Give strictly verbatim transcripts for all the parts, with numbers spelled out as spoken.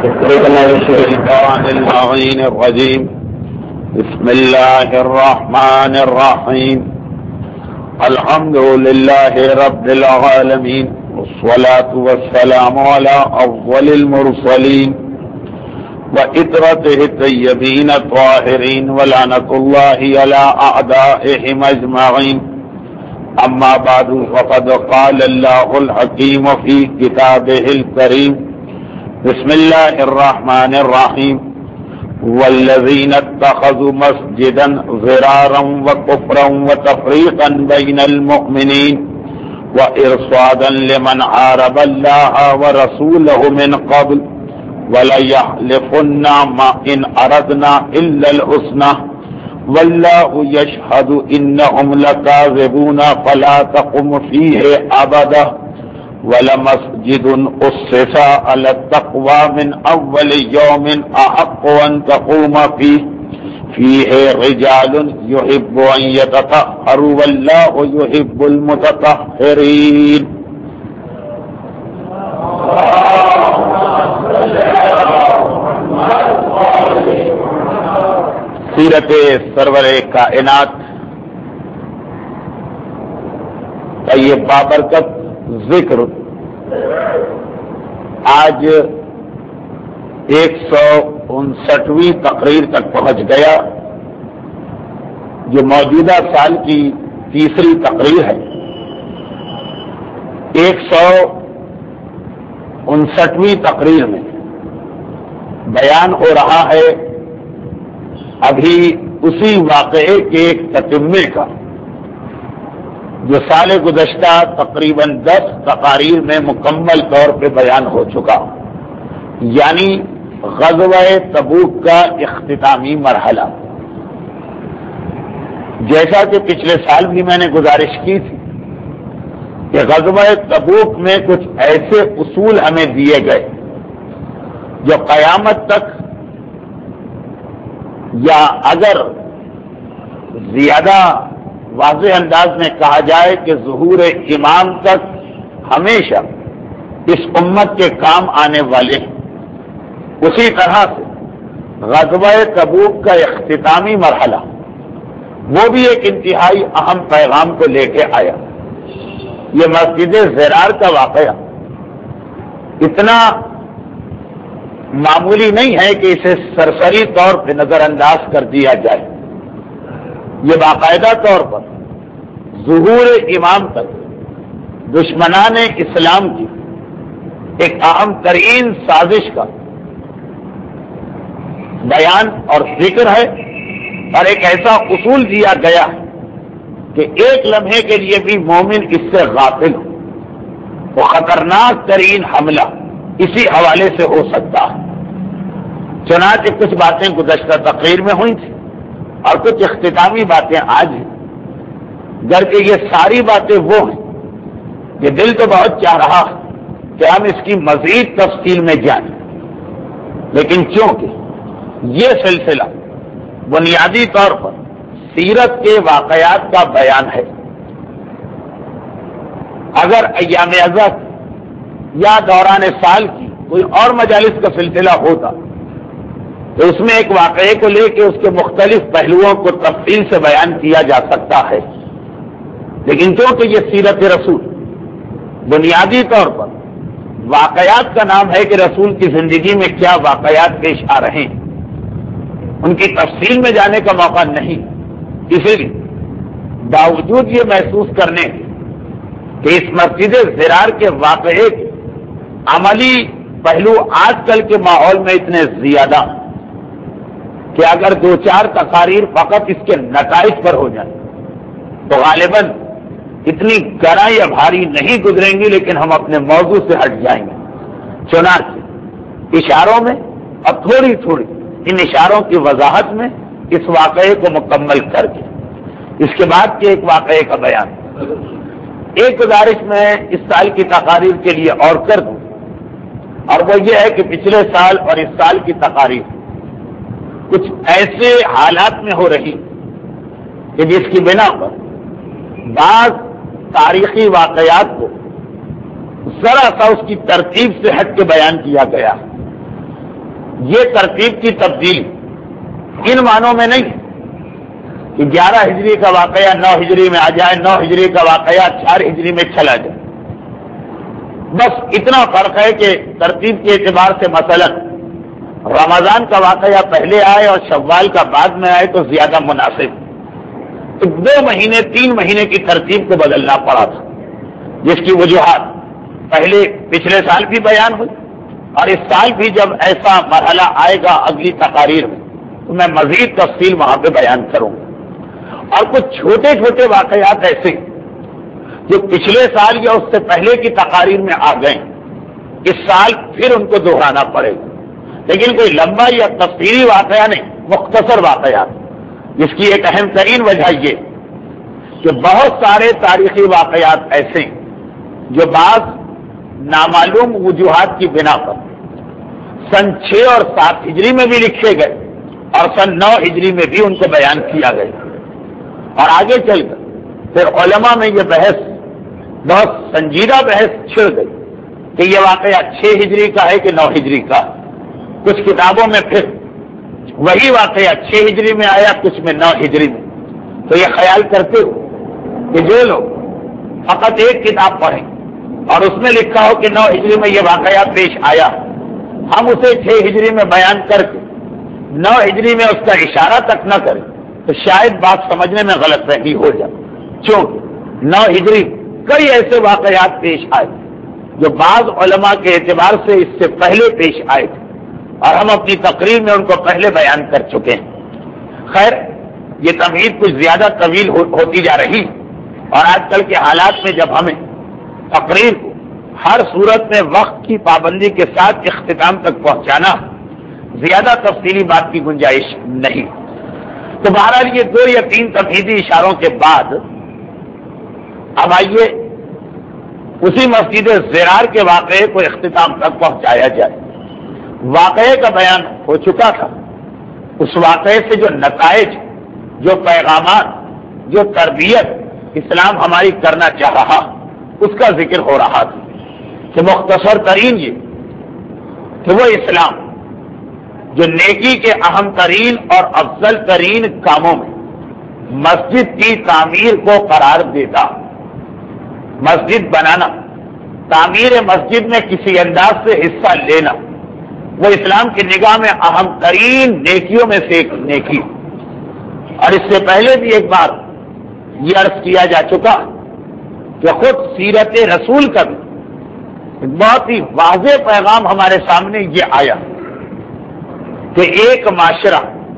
الشيطان اللعين الرجيم. بسم الله الرحمن الرحيم. الحمد لله رب العالمين، والصلاة والسلام على أفضل المرسلين وإطرته الطيبين الطاهرين، ولعنة الله على أعدائهم أجمعين. أما بعد، فقد قال الله الحكيم في كتابه الكريم: بسم الله الرحمن الرحيم. والذين اتخذوا مسجدا ضرارا وكفرا وتفريقا بين المؤمنين وإرصادا لمن حارب الله ورسوله من قبل وليحلفن ما إن أردنا إلا الحسنى والله يشهد إنهم لكاذبون فلا تقم فيه أبدا ولمسجد أسس على التقوى من أول يوم أحق أن تقوم فيه فيه رجال يحب أن يتطهروا والله يحب المتطهرين. سیرت سرور کائنات کا یہ بابرکت ذکر آج ایک سو انسٹھویں تقریر تک پہنچ گیا، جو موجودہ سال کی تیسری تقریر ہے. ایک سو انسٹھویں تقریر میں بیان ہو رہا ہے ابھی اسی واقعے کے ایک تتمے کا جو سال گزشتہ تقریباً دس تقاریر میں مکمل طور پہ بیان ہو چکا، یعنی غزوہ تبوک کا اختتامی مرحلہ. جیسا کہ پچھلے سال بھی میں نے گزارش کی تھی کہ غزوہ تبوک میں کچھ ایسے اصول ہمیں دیے گئے جو قیامت تک، یا اگر زیادہ واضح انداز میں کہا جائے کہ ظہور امام تک ہمیشہ اس امت کے کام آنے والے ہیں. اسی طرح سے غزوہ تبوک کا اختتامی مرحلہ وہ بھی ایک انتہائی اہم پیغام کو لے کے آیا. یہ مسجد ضرار کا واقعہ اتنا معمولی نہیں ہے کہ اسے سرسری طور پہ نظر انداز کر دیا جائے. یہ باقاعدہ طور پر ظہور امام تک دشمنان اسلام کی ایک اہم ترین سازش کا بیان اور ذکر ہے، اور ایک ایسا اصول دیا گیا کہ ایک لمحے کے لیے بھی مومن اس سے غافل ہو، وہ خطرناک ترین حملہ اسی حوالے سے ہو سکتا ہے. چنانچہ کچھ باتیں گزشتہ تقریر میں ہوئی تھیں اور کچھ اختتامی باتیں آج ہیں. گر کہ یہ ساری باتیں وہ ہیں کہ دل تو بہت چاہ رہا کہ ہم اس کی مزید تفصیل میں جانیں، لیکن چونکہ یہ سلسلہ بنیادی طور پر سیرت کے واقعات کا بیان ہے، اگر ایام ازد یا دوران سال کی کوئی اور مجالس کا سلسلہ ہوتا تو اس میں ایک واقعے کو لے کے اس کے مختلف پہلوؤں کو تفصیل سے بیان کیا جا سکتا ہے. لیکن کیونکہ یہ سیرت رسول بنیادی طور پر واقعات کا نام ہے کہ رسول کی زندگی میں کیا واقعات پیش آ رہے ہیں، ان کی تفصیل میں جانے کا موقع نہیں. اسی لیے باوجود یہ محسوس کرنے کہ اس مسجد ضرار کے واقعے کے عملی پہلو آج کل کے ماحول میں اتنے زیادہ کہ اگر دو چار تقاریر فقط اس کے نتائج پر ہو جائیں تو غالباً اتنی گراں یا بھاری نہیں گزریں گی، لیکن ہم اپنے موضوع سے ہٹ جائیں گے. چنانچہ اشاروں میں اب تھوڑی تھوڑی ان اشاروں کی وضاحت میں اس واقعے کو مکمل کر کے اس کے بعد کے ایک واقعے کا بیان. ایک گزارش میں اس سال کی تقاریر کے لیے اور کر دوں، اور وہ یہ ہے کہ پچھلے سال اور اس سال کی تقاریر کچھ ایسے حالات میں ہو رہی کہ جس کی بنا پر بعض تاریخی واقعات کو ذرا سا اس کی ترتیب سے ہٹ کے بیان کیا گیا. یہ ترتیب کی تبدیلی ان معنوں میں نہیں کہ گیارہ ہجری کا واقعہ نو ہجری میں آ جائے، نو ہجری کا واقعہ چار ہجری میں چلا جائے. بس اتنا فرق ہے کہ ترتیب کے اعتبار سے مثلا رمضان کا واقعہ پہلے آئے اور شوال کا بعد میں آئے تو زیادہ مناسب. تو دو مہینے تین مہینے کی ترتیب کو بدلنا پڑا تھا، جس کی وجوہات پہلے پچھلے سال بھی بیان ہوئی، اور اس سال بھی جب ایسا مرحلہ آئے گا اگلی تقاریر میں تو میں مزید تفصیل وہاں پہ بیان کروں گا. اور کچھ چھوٹے چھوٹے واقعات ایسے جو پچھلے سال یا اس سے پہلے کی تقاریر میں آ گئے، اس سال پھر ان کو دہرانا پڑے گا. لیکن کوئی لمبا یا تفصیلی واقعہ نہیں، مختصر واقعات، جس کی ایک اہم ترین وجہ یہ کہ بہت سارے تاریخی واقعات ایسے جو بعض نامعلوم وجوہات کی بنا پر سن چھ اور سات ہجری میں بھی لکھے گئے اور سن نو ہجری میں بھی ان کو بیان کیا گیا. اور آگے چل کر پھر علماء میں یہ بحث بہت سنجیدہ بحث چھڑ گئی کہ یہ واقعہ چھ ہجری کا ہے کہ نو ہجری کا. کچھ کتابوں میں پھر وہی واقعہ چھ ہجری میں آیا، کچھ میں نو ہجری میں. تو یہ خیال کرتے ہو کہ جو لوگ فقط ایک کتاب پڑھیں اور اس میں لکھا ہو کہ نو ہجری میں یہ واقعہ پیش آیا، ہم اسے چھ ہجری میں بیان کر کے نو ہجری میں اس کا اشارہ تک نہ کریں تو شاید بات سمجھنے میں غلط فہمی ہو جائے. چونکہ نو ہجری کئی ایسے واقعات پیش آئے جو بعض علماء کے اعتبار سے اس سے پہلے پیش آئے تھے اور ہم اپنی تقریر میں ان کو پہلے بیان کر چکے ہیں. خیر، یہ تمہید کچھ زیادہ طویل ہو, ہوتی جا رہی، اور آج کل کے حالات میں جب ہمیں تقریر کو ہر صورت میں وقت کی پابندی کے ساتھ اختتام تک پہنچانا، زیادہ تفصیلی بات کی گنجائش نہیں. تو بہرحال یہ دو یا تین تمہیدی اشاروں کے بعد اب آئیے اسی مسجد زرار کے واقعے کو اختتام تک پہنچایا جائے. واقعے کا بیان ہو چکا تھا، اس واقعے سے جو نتائج، جو پیغامات، جو تربیت اسلام ہماری کرنا چاہ رہا، اس کا ذکر ہو رہا تھا کہ مختصر ترین یہ کہ وہ اسلام جو نیکی کے اہم ترین اور افضل ترین کاموں میں مسجد کی تعمیر کو قرار دیتا. مسجد بنانا، تعمیر مسجد میں کسی انداز سے حصہ لینا، وہ اسلام کی نگاہ میں اہم ترین نیکیوں میں سے ایک نیکی. اور اس سے پہلے بھی ایک بار یہ عرض کیا جا چکا کہ خود سیرت رسول کا بھی بہت ہی واضح پیغام ہمارے سامنے یہ آیا کہ ایک معاشرہ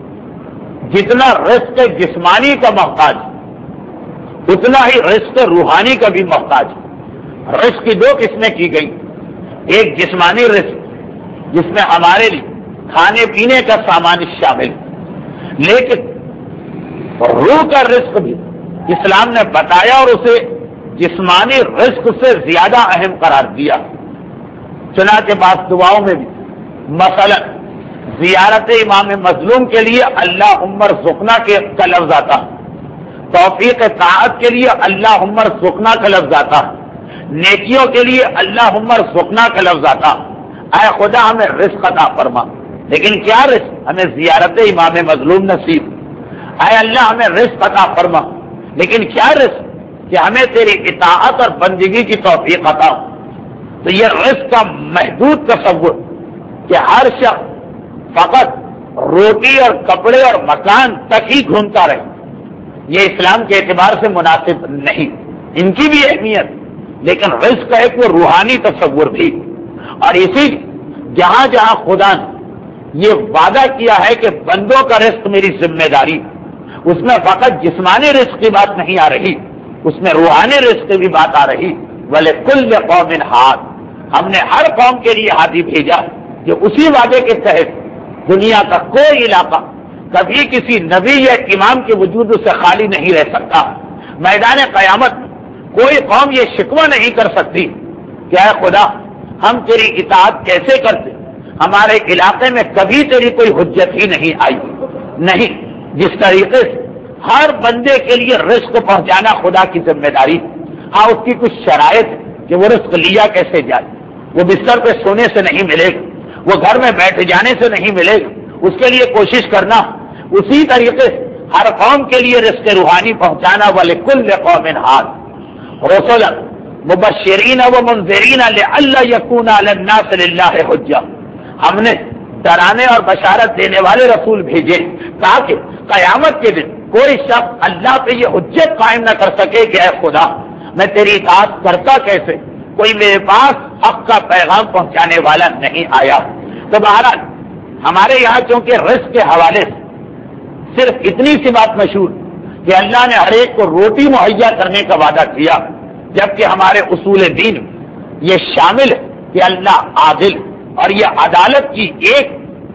جتنا رزق جسمانی کا محتاج اتنا ہی رزق روحانی کا بھی محتاج. رزق کی دو قسمیں کی گئی، ایک جسمانی رزق جس میں ہمارے لیے کھانے پینے کا سامان شامل، لیکن روح کا رزق بھی اسلام نے بتایا اور اسے جسمانی رزق سے زیادہ اہم قرار دیا. چنانچہ بعض دعاؤں میں بھی مثلا زیارت امام مظلوم کے لیے اللہ عمر سکنا کے کا لفظ آتا، توفیق طاعت کے لیے اللہ عمر سکنا کا لفظ آتا، نیکیوں کے لیے اللہ عمر سکنا کا لفظ آتا. اے خدا ہمیں رزق عطا فرما، لیکن کیا رزق؟ ہمیں زیارت امام مظلوم نصیب. اے اللہ ہمیں رزق عطا فرما، لیکن کیا رزق؟ کہ ہمیں تیری اطاعت اور بندگی کی توفیق عطا. تو یہ رزق کا محدود تصور کہ ہر شخص فقط روٹی اور کپڑے اور مکان تک ہی گھومتا رہے، یہ اسلام کے اعتبار سے مناسب نہیں. ان کی بھی اہمیت، لیکن رزق کا ایک وہ روحانی تصور بھی. اور اسی جہاں جہاں خدا نے یہ وعدہ کیا ہے کہ بندوں کا رزق میری ذمہ داری، اس میں فقط جسمانی رزق کی بات نہیں آ رہی، اس میں روحانی رزق کی بھی بات آ رہی. وَلِكُلِّ قَوْمٍ ہاد، ہم نے ہر قوم کے لیے ہادی بھیجا جو اسی وعدے کے تحت دنیا کا کوئی علاقہ کبھی کسی نبی یا امام کے وجود سے خالی نہیں رہ سکتا. میدان قیامت میں کوئی قوم یہ شکوہ نہیں کر سکتی کہ اے خدا ہم تیری اطاعت کیسے کرتے، ہمارے علاقے میں کبھی تیری کوئی حجت ہی نہیں آئی. نہیں، جس طریقے سے ہر بندے کے لیے رزق پہنچانا خدا کی ذمہ داری. ہاں، اس کی کچھ شرائط ہے کہ وہ رزق لیا کیسے جائے. وہ بستر پہ سونے سے نہیں ملے گا، وہ گھر میں بیٹھ جانے سے نہیں ملے گا، اس کے لیے کوشش کرنا. اسی طریقے سے ہر قوم کے لیے رزق روحانی پہنچانا. وَلِكُلِّ قَوْمٍ هَادٍ رُسُلًا مُبَشِّرِينَ وَمُنذِرِينَ لِئَلَّا يَكُونَ عَلَى النَّاسِ لِلَّهِ حُجَّةٌ. ہم نے ڈرانے اور بشارت دینے والے رسول بھیجے تاکہ قیامت کے دن کوئی شخص اللہ پہ یہ حجت قائم نہ کر سکے کہ اے خدا میں تیری اطاعت کرتا کیسے، کوئی میرے پاس حق کا پیغام پہنچانے والا نہیں آیا. تو بہرحال ہمارے یہاں چونکہ رزق کے حوالے سے صرف اتنی سی بات مشہور کہ اللہ نے ہر ایک کو روٹی مہیا کرنے کا وعدہ کیا، جبکہ ہمارے اصول دین یہ شامل ہے کہ اللہ عادل، اور یہ عدالت کی ایک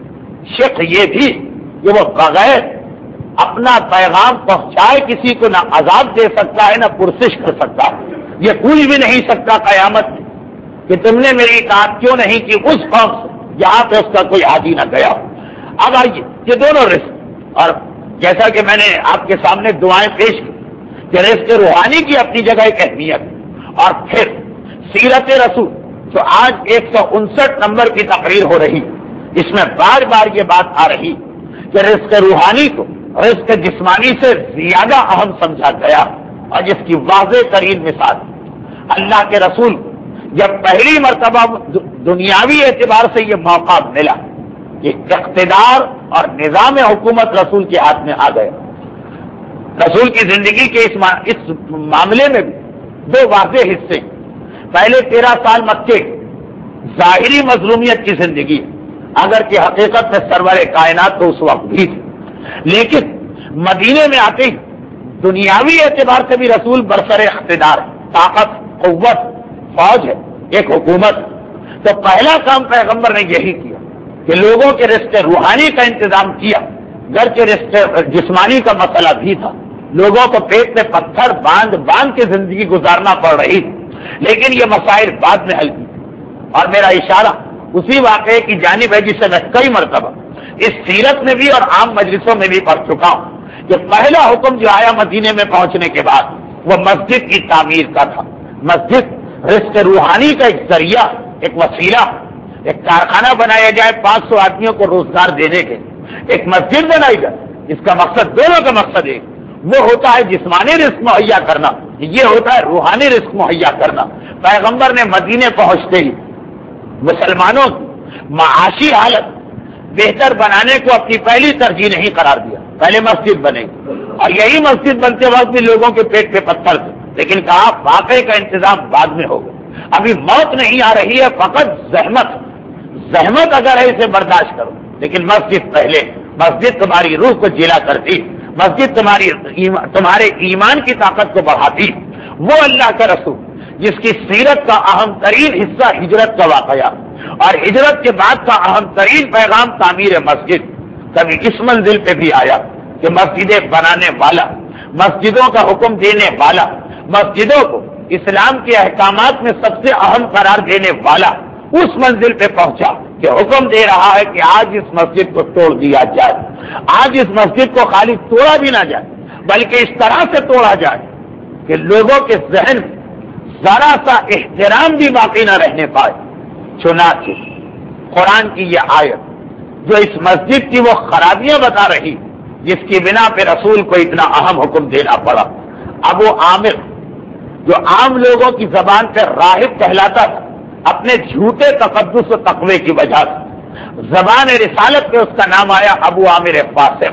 شق یہ بھی کہ وہ بغیر اپنا پیغام پہنچائے کسی کو نہ عذاب دے سکتا ہے نہ پرسش کر سکتا ہے. یہ پوچھ بھی نہیں سکتا قیامت کہ تم نے میری اطاعت کیوں نہیں کی اس قوم سے جہاں پہ اس کا کوئی عادی نہ گیا. اب آئیے یہ دونوں رزق، اور جیسا کہ میں نے آپ کے سامنے دعائیں پیش کی کہ رزق روحانی کی اپنی جگہ ایک اہمیت، اور پھر سیرت رسول تو آج ایک سو انسٹھ نمبر کی تقریر ہو رہی، اس میں بار بار یہ بات آ رہی کہ رزق روحانی کو رزق جسمانی سے زیادہ اہم سمجھا گیا. اور جس کی واضح ترین مثال اللہ کے رسول جب پہلی مرتبہ دنیاوی اعتبار سے یہ موقع ملا کہ اقتدار اور نظام حکومت رسول کے ہاتھ میں آ گیا. رسول کی زندگی کے اس معاملے میں بھی دو واضح حصے. پہلے تیرہ سال مکے ظاہری مظلومیت کی زندگی، اگر کہ حقیقت میں سرور کائنات تو اس وقت بھی تھی، لیکن مدینے میں آتے ہی دنیاوی اعتبار سے بھی رسول برسر اقتدار، طاقت، قوت، فوج ہے، ایک حکومت. تو پہلا کام پیغمبر نے یہی کیا کہ لوگوں کے رزق روحانی کا انتظام کیا. گھر کے رزق جسمانی کا مسئلہ بھی تھا، لوگوں کو پیٹ میں پتھر باندھ باندھ کے زندگی گزارنا پڑ رہی تھی، لیکن یہ مسائل بعد میں حل کی. اور میرا اشارہ اسی واقعے کی جانب ہے جسے میں کئی مرتبہ اس سیرت میں بھی اور عام مجلسوں میں بھی پڑھ چکا ہوں کہ پہلا حکم جو آیا مدینے میں پہنچنے کے بعد وہ مسجد کی تعمیر کا تھا. مسجد رزق روحانی کا ایک ذریعہ، ایک وسیلہ. ایک کارخانہ بنایا جائے پانچ سو آدمیوں کو روزگار دینے کے، ایک مسجد بنائی جائے، اس کا مقصد دونوں کا مقصد ایک، وہ ہوتا ہے جسمانی رزق مہیا کرنا، یہ ہوتا ہے روحانی رزق مہیا کرنا. پیغمبر نے مدینے پہنچتے ہی مسلمانوں کی معاشی حالت بہتر بنانے کو اپنی پہلی ترجیح نہیں قرار دیا. پہلے مسجد بنے گی، اور یہی مسجد بنتے وقت بھی لوگوں کے پیٹ پہ پتھر تھے، لیکن کہا واقعے کا انتظام بعد میں ہوگا، ابھی موت نہیں آ رہی ہے، فقط زحمت زحمت اگر ہے اسے برداشت کرو، لیکن مسجد پہلے. مسجد تمہاری روح کو جلا کرتی، مسجد تمہاری تمہارے ایمان کی طاقت کو بڑھاتی. وہ اللہ کا رسول جس کی سیرت کا اہم ترین حصہ ہجرت کا واقعہ، اور ہجرت کے بعد کا اہم ترین پیغام تعمیر مسجد، کبھی اس منزل پہ بھی آیا کہ مسجدیں بنانے والا، مسجدوں کا حکم دینے والا، مسجدوں کو اسلام کے احکامات میں سب سے اہم قرار دینے والا اس منزل پہ پہنچا کہ حکم دے رہا ہے کہ آج اس مسجد کو توڑ دیا جائے. آج اس مسجد کو خالی توڑا بھی نہ جائے بلکہ اس طرح سے توڑا جائے کہ لوگوں کے ذہن میں ذرا سا احترام بھی باقی نہ رہنے پائے. چنانچہ قرآن کی یہ آیت جو اس مسجد کی وہ خرابیاں بتا رہی جس کی بنا پہ رسول کو اتنا اہم حکم دینا پڑا. ابو عامر جو عام لوگوں کی زبان سے راہب کہلاتا تھا، اپنے جھوٹے تقدس و تقوی کی وجہ سے زبان رسالت پہ اس کا نام آیا ابو عامر فاسق.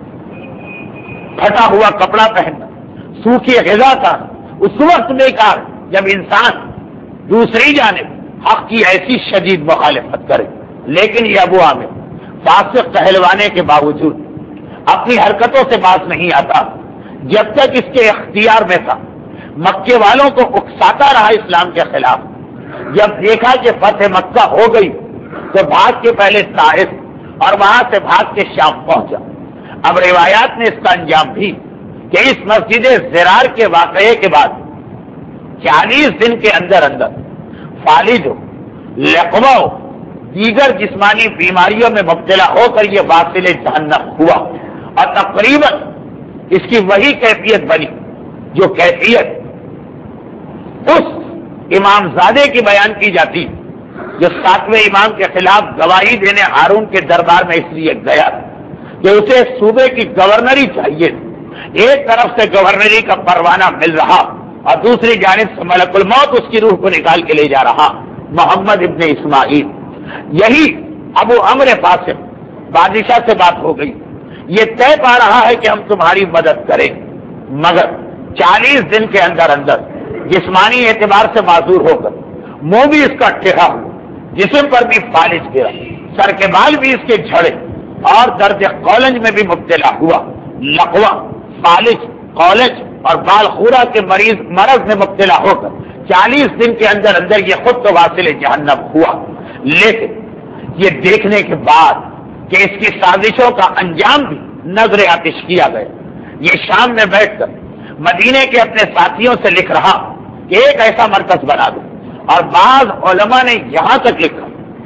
پھٹا ہوا کپڑا پہننا، سوکھی غذا کا اس وقت بیکار جب انسان دوسری جانب حق کی ایسی شدید مخالفت کرے. لیکن یہ ابو عامر فاسق کہلوانے کے باوجود اپنی حرکتوں سے باز نہیں آتا. جب تک اس کے اختیار میں تھا مکے والوں کو اکساتا رہا اسلام کے خلاف. جب دیکھا کہ فتح مکہ ہو گئی تو بھاگ کے پہلے طائف اور وہاں سے بھاگ کے شام پہنچا. اب روایات نے اس کا انجام بھی کہ اس مسجد زرار کے واقعے کے بعد چالیس دن کے اندر اندر فالج ہو، لقمہ ہو، دیگر جسمانی بیماریوں میں مبتلا ہو کر یہ واصل جہنم ہوا. اور تقریباً اس کی وہی کیفیت بنی جو کیفیت اس امام زادے کی بیان کی جاتی جو ساتویں امام کے خلاف گواہی دینے ہارون کے دربار میں اس لیے گیا کہ اسے صوبے کی گورنری چاہیے. ایک طرف سے گورنری کا پروانہ مل رہا اور دوسری جانب سے ملک الموت اس کی روح کو نکال کے لے جا رہا، محمد ابن اسماعیل. یہی ابو عمرو فاسق بادشاہ سے بات ہو گئی، یہ طے پا رہا ہے کہ ہم تمہاری مدد کریں، مگر چالیس دن کے اندر اندر جسمانی اعتبار سے معذور ہو کر منہ بھی اس کا ٹیڑھا ہوا، جسم پر بھی فالج گرا، سر کے بال بھی اس کے جھڑے اور درد قولنج میں بھی مبتلا ہوا. لقوا، فالج، قولنج اور بال خورا کے مریض مرض میں مبتلا ہو کر چالیس دن کے اندر اندر یہ خود تو واصل جہنم ہوا. لیکن یہ دیکھنے کے بعد کہ اس کی سازشوں کا انجام بھی نظر آتش کیا گیا، یہ شام میں بیٹھ کر مدینے کے اپنے ساتھیوں سے لکھ رہا کہ ایک ایسا مرکز بنا دو. اور بعض علماء نے یہاں تک لکھا،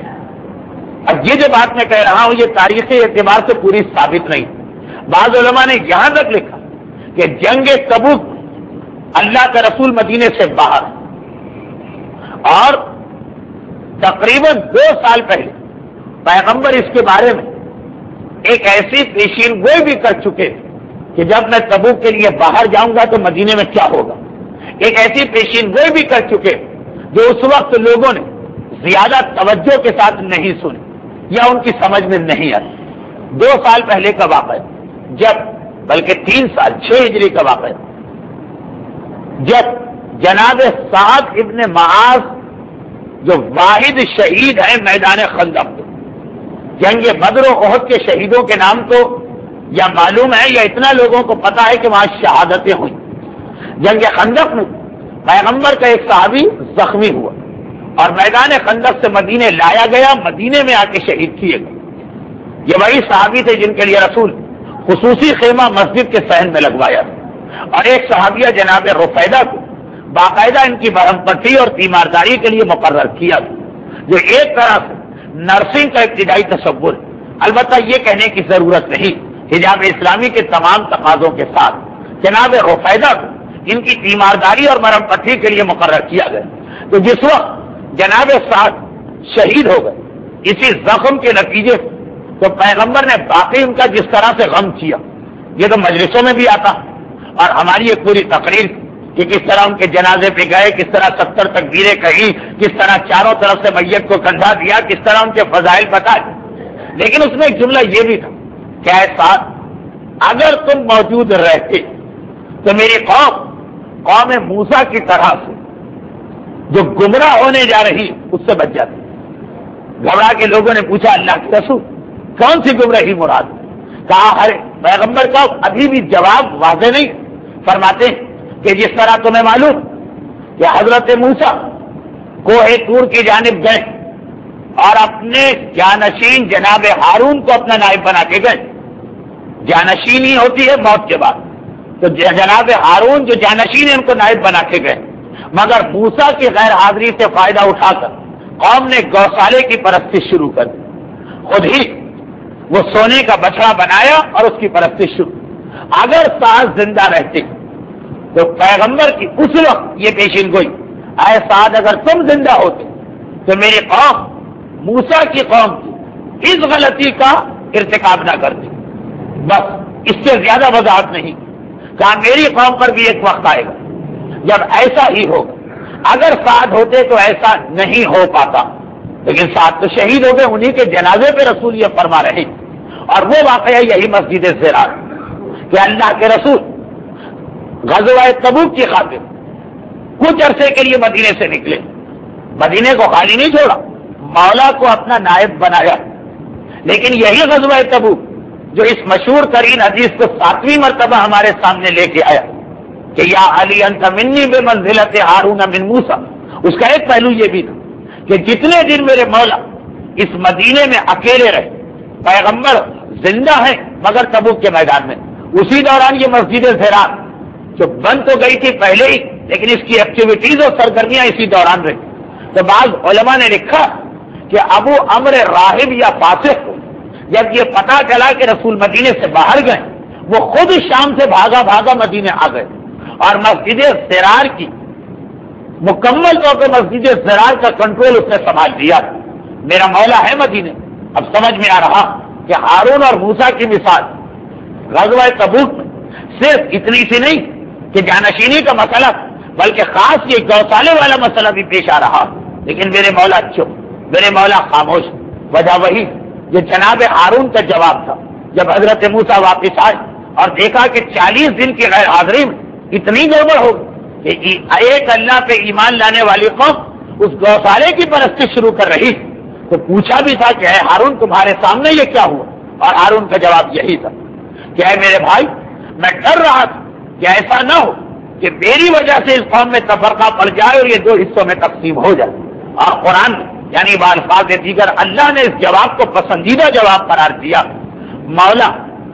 اب یہ جو بات میں کہہ رہا ہوں یہ تاریخی اعتبار سے پوری ثابت نہیں، بعض علماء نے یہاں تک لکھا کہ جنگ تبوک اللہ کا رسول مدینے سے باہر اور تقریباً دو سال پہلے پیغمبر اس کے بارے میں ایک ایسی پیشین گوئی بھی کر چکے کہ جب میں تبوک کے لیے باہر جاؤں گا تو مدینے میں کیا ہوگا. ایک ایسی پیشین گوئی بھی کر چکے جو اس وقت لوگوں نے زیادہ توجہ کے ساتھ نہیں سنی یا ان کی سمجھ میں نہیں آئی. دو سال پہلے کا واقعہ جب، بلکہ تین سال چھ ہجری کا واقعہ جب جناب سعد ابن معاذ جو واحد شہید ہیں میدان خندق، جنگ بدر و احد کے شہیدوں کے نام تو یا معلوم ہے یا اتنا لوگوں کو پتا ہے کہ وہاں شہادتیں ہوئی. جنگ خندق میں پیغمبر کا ایک صحابی زخمی ہوا اور میدان خندق سے مدینے لایا گیا، مدینے میں آ کے شہید کیے گئے. یہ وہی صحابی تھے جن کے لیے رسول خصوصی خیمہ مسجد کے صحن میں لگوایا تھا، اور ایک صحابیہ جناب رفیدہ کو باقاعدہ ان کی برہم پٹی اور تیمارداری کے لیے مقرر کیا تھا، جو ایک طرح سے نرسنگ کا ابتدائی تصور. البتہ یہ کہنے کی ضرورت نہیں، حجاب اسلامی کے تمام تقاضوں کے ساتھ جناب رفیدہ کو ان کی تیمارداری اور مرہم پٹی کے لیے مقرر کیا گیا. تو جس وقت جناب سعد شہید ہو گئے اسی زخم کے نتیجے سے، تو پیغمبر نے باقی ان کا جس طرح سے غم کیا، یہ تو مجلسوں میں بھی آتا اور ہماری ایک پوری تقریر کہ کس طرح ان کے جنازے پہ گئے، کس طرح ستر تکبیریں کہیں، کس طرح چاروں طرف سے میت کو کندھا دیا، کس طرح ان کے فضائل بتائے. لیکن اس میں ایک جملہ یہ بھی تھا کہ اے سعد، اگر تم موجود رہتے تو میری قوم قوم موسیٰ کی طرح سے جو گمراہ ہونے جا رہی اس سے بچ جاتی. گھبرا کے لوگوں نے پوچھا اللہ کے رسول کون سی گمراہی مراد؟ کہا ہر پیغمبر کا ابھی بھی جواب واضح نہیں. فرماتے ہیں کہ جس طرح تمہیں معلوم کہ حضرت موسیٰ کوہ طور کی جانب گئے اور اپنے جانشین جناب ہارون کو اپنا نائب بنا کے گئے. جانشین ہی ہوتی ہے موت کے بعد، تو جناب ہارون جو جانشین ان کو نائب بنا کے گئے، مگر موسیٰ کی غیر حاضری سے فائدہ اٹھا کر قوم نے گوشالے کی پرستش شروع کر دی. خود ہی وہ سونے کا بچڑا بنایا اور اس کی پرستش شروع. اگر سعد زندہ رہتے تو پیغمبر کی اس وقت یہ پیشین گوئی، اے سعد اگر تم زندہ ہوتے تو میری قوم موسیٰ کی قوم کی اس غلطی کا ارتکاب نہ کرتی. بس اس سے زیادہ وضاحت نہیں. کہا میری قوم پر بھی ایک وقت آئے گا جب ایسا ہی ہوگا. اگر سعد ہوتے تو ایسا نہیں ہو پاتا، لیکن سعد تو شہید ہو گئے، انہی کے جنازے پہ رسول یہ فرما رہے. اور وہ واقعہ یہی مسجد زرار کہ اللہ کے رسول غزوہ تبوک کی خاطر کچھ عرصے کے لیے مدینے سے نکلے. مدینے کو خالی نہیں چھوڑا، مولا کو اپنا نائب بنایا. لیکن یہی غزوہ تبوک جو اس مشہور ترین حدیث کو ساتویں مرتبہ ہمارے سامنے لے کے آیا کہ یا علی انت منی بمنزلت ہارون من موسیٰ، اس کا ایک پہلو یہ بھی تھا کہ جتنے دن میرے مولا اس مدینے میں اکیلے رہے، پیغمبر زندہ ہیں مگر تبوک کے میدان میں، اسی دوران یہ مسجد زرار جو بند تو گئی تھی پہلے ہی، لیکن اس کی ایکٹیویٹیز اور سرگرمیاں اسی دوران رہی. تو بعض علماء نے لکھا کہ ابو عمرو راہب یا فاسق کو جب یہ پتا چلا کہ رسول مدینے سے باہر گئے، وہ خود شام سے بھاگا بھاگا مدینے آ گئے اور مسجد زرار کی مکمل طور پہ مسجد زرار کا کنٹرول اس نے سنبھال دیا. میرا مولا ہے مدینے. اب سمجھ میں آ رہا کہ ہارون اور موسیٰ کی مثال غزوہ تبوک میں صرف اتنی سی نہیں کہ جانشینی کا مسئلہ، بلکہ خاص یہ گوسالے والا مسئلہ بھی پیش آ رہا. لیکن میرے مولا چپ، میرے مولا خاموش. وجہ وہی جو جناب ہارون کا جواب تھا. جب حضرت موسیٰ واپس آئے اور دیکھا کہ چالیس دن کی غیر حاضری میں اتنی گڑبڑ ہو کہ ایک اللہ پہ ایمان لانے والی قوم اس گوسالے کی پرستش شروع کر رہی، تو پوچھا بھی تھا کہ اے ہارون تمہارے سامنے یہ کیا ہوا؟ اور ہارون کا جواب یہی تھا کہ اے میرے بھائی، میں ڈر رہا تھا کہ ایسا نہ ہو کہ میری وجہ سے اس قوم میں تفرقہ پڑ جائے اور یہ دو حصوں میں تقسیم ہو جائے. اور قرآن یعنی بالفاظ دیگر اللہ نے اس جواب کو پسندیدہ جواب قرار دیا. مولا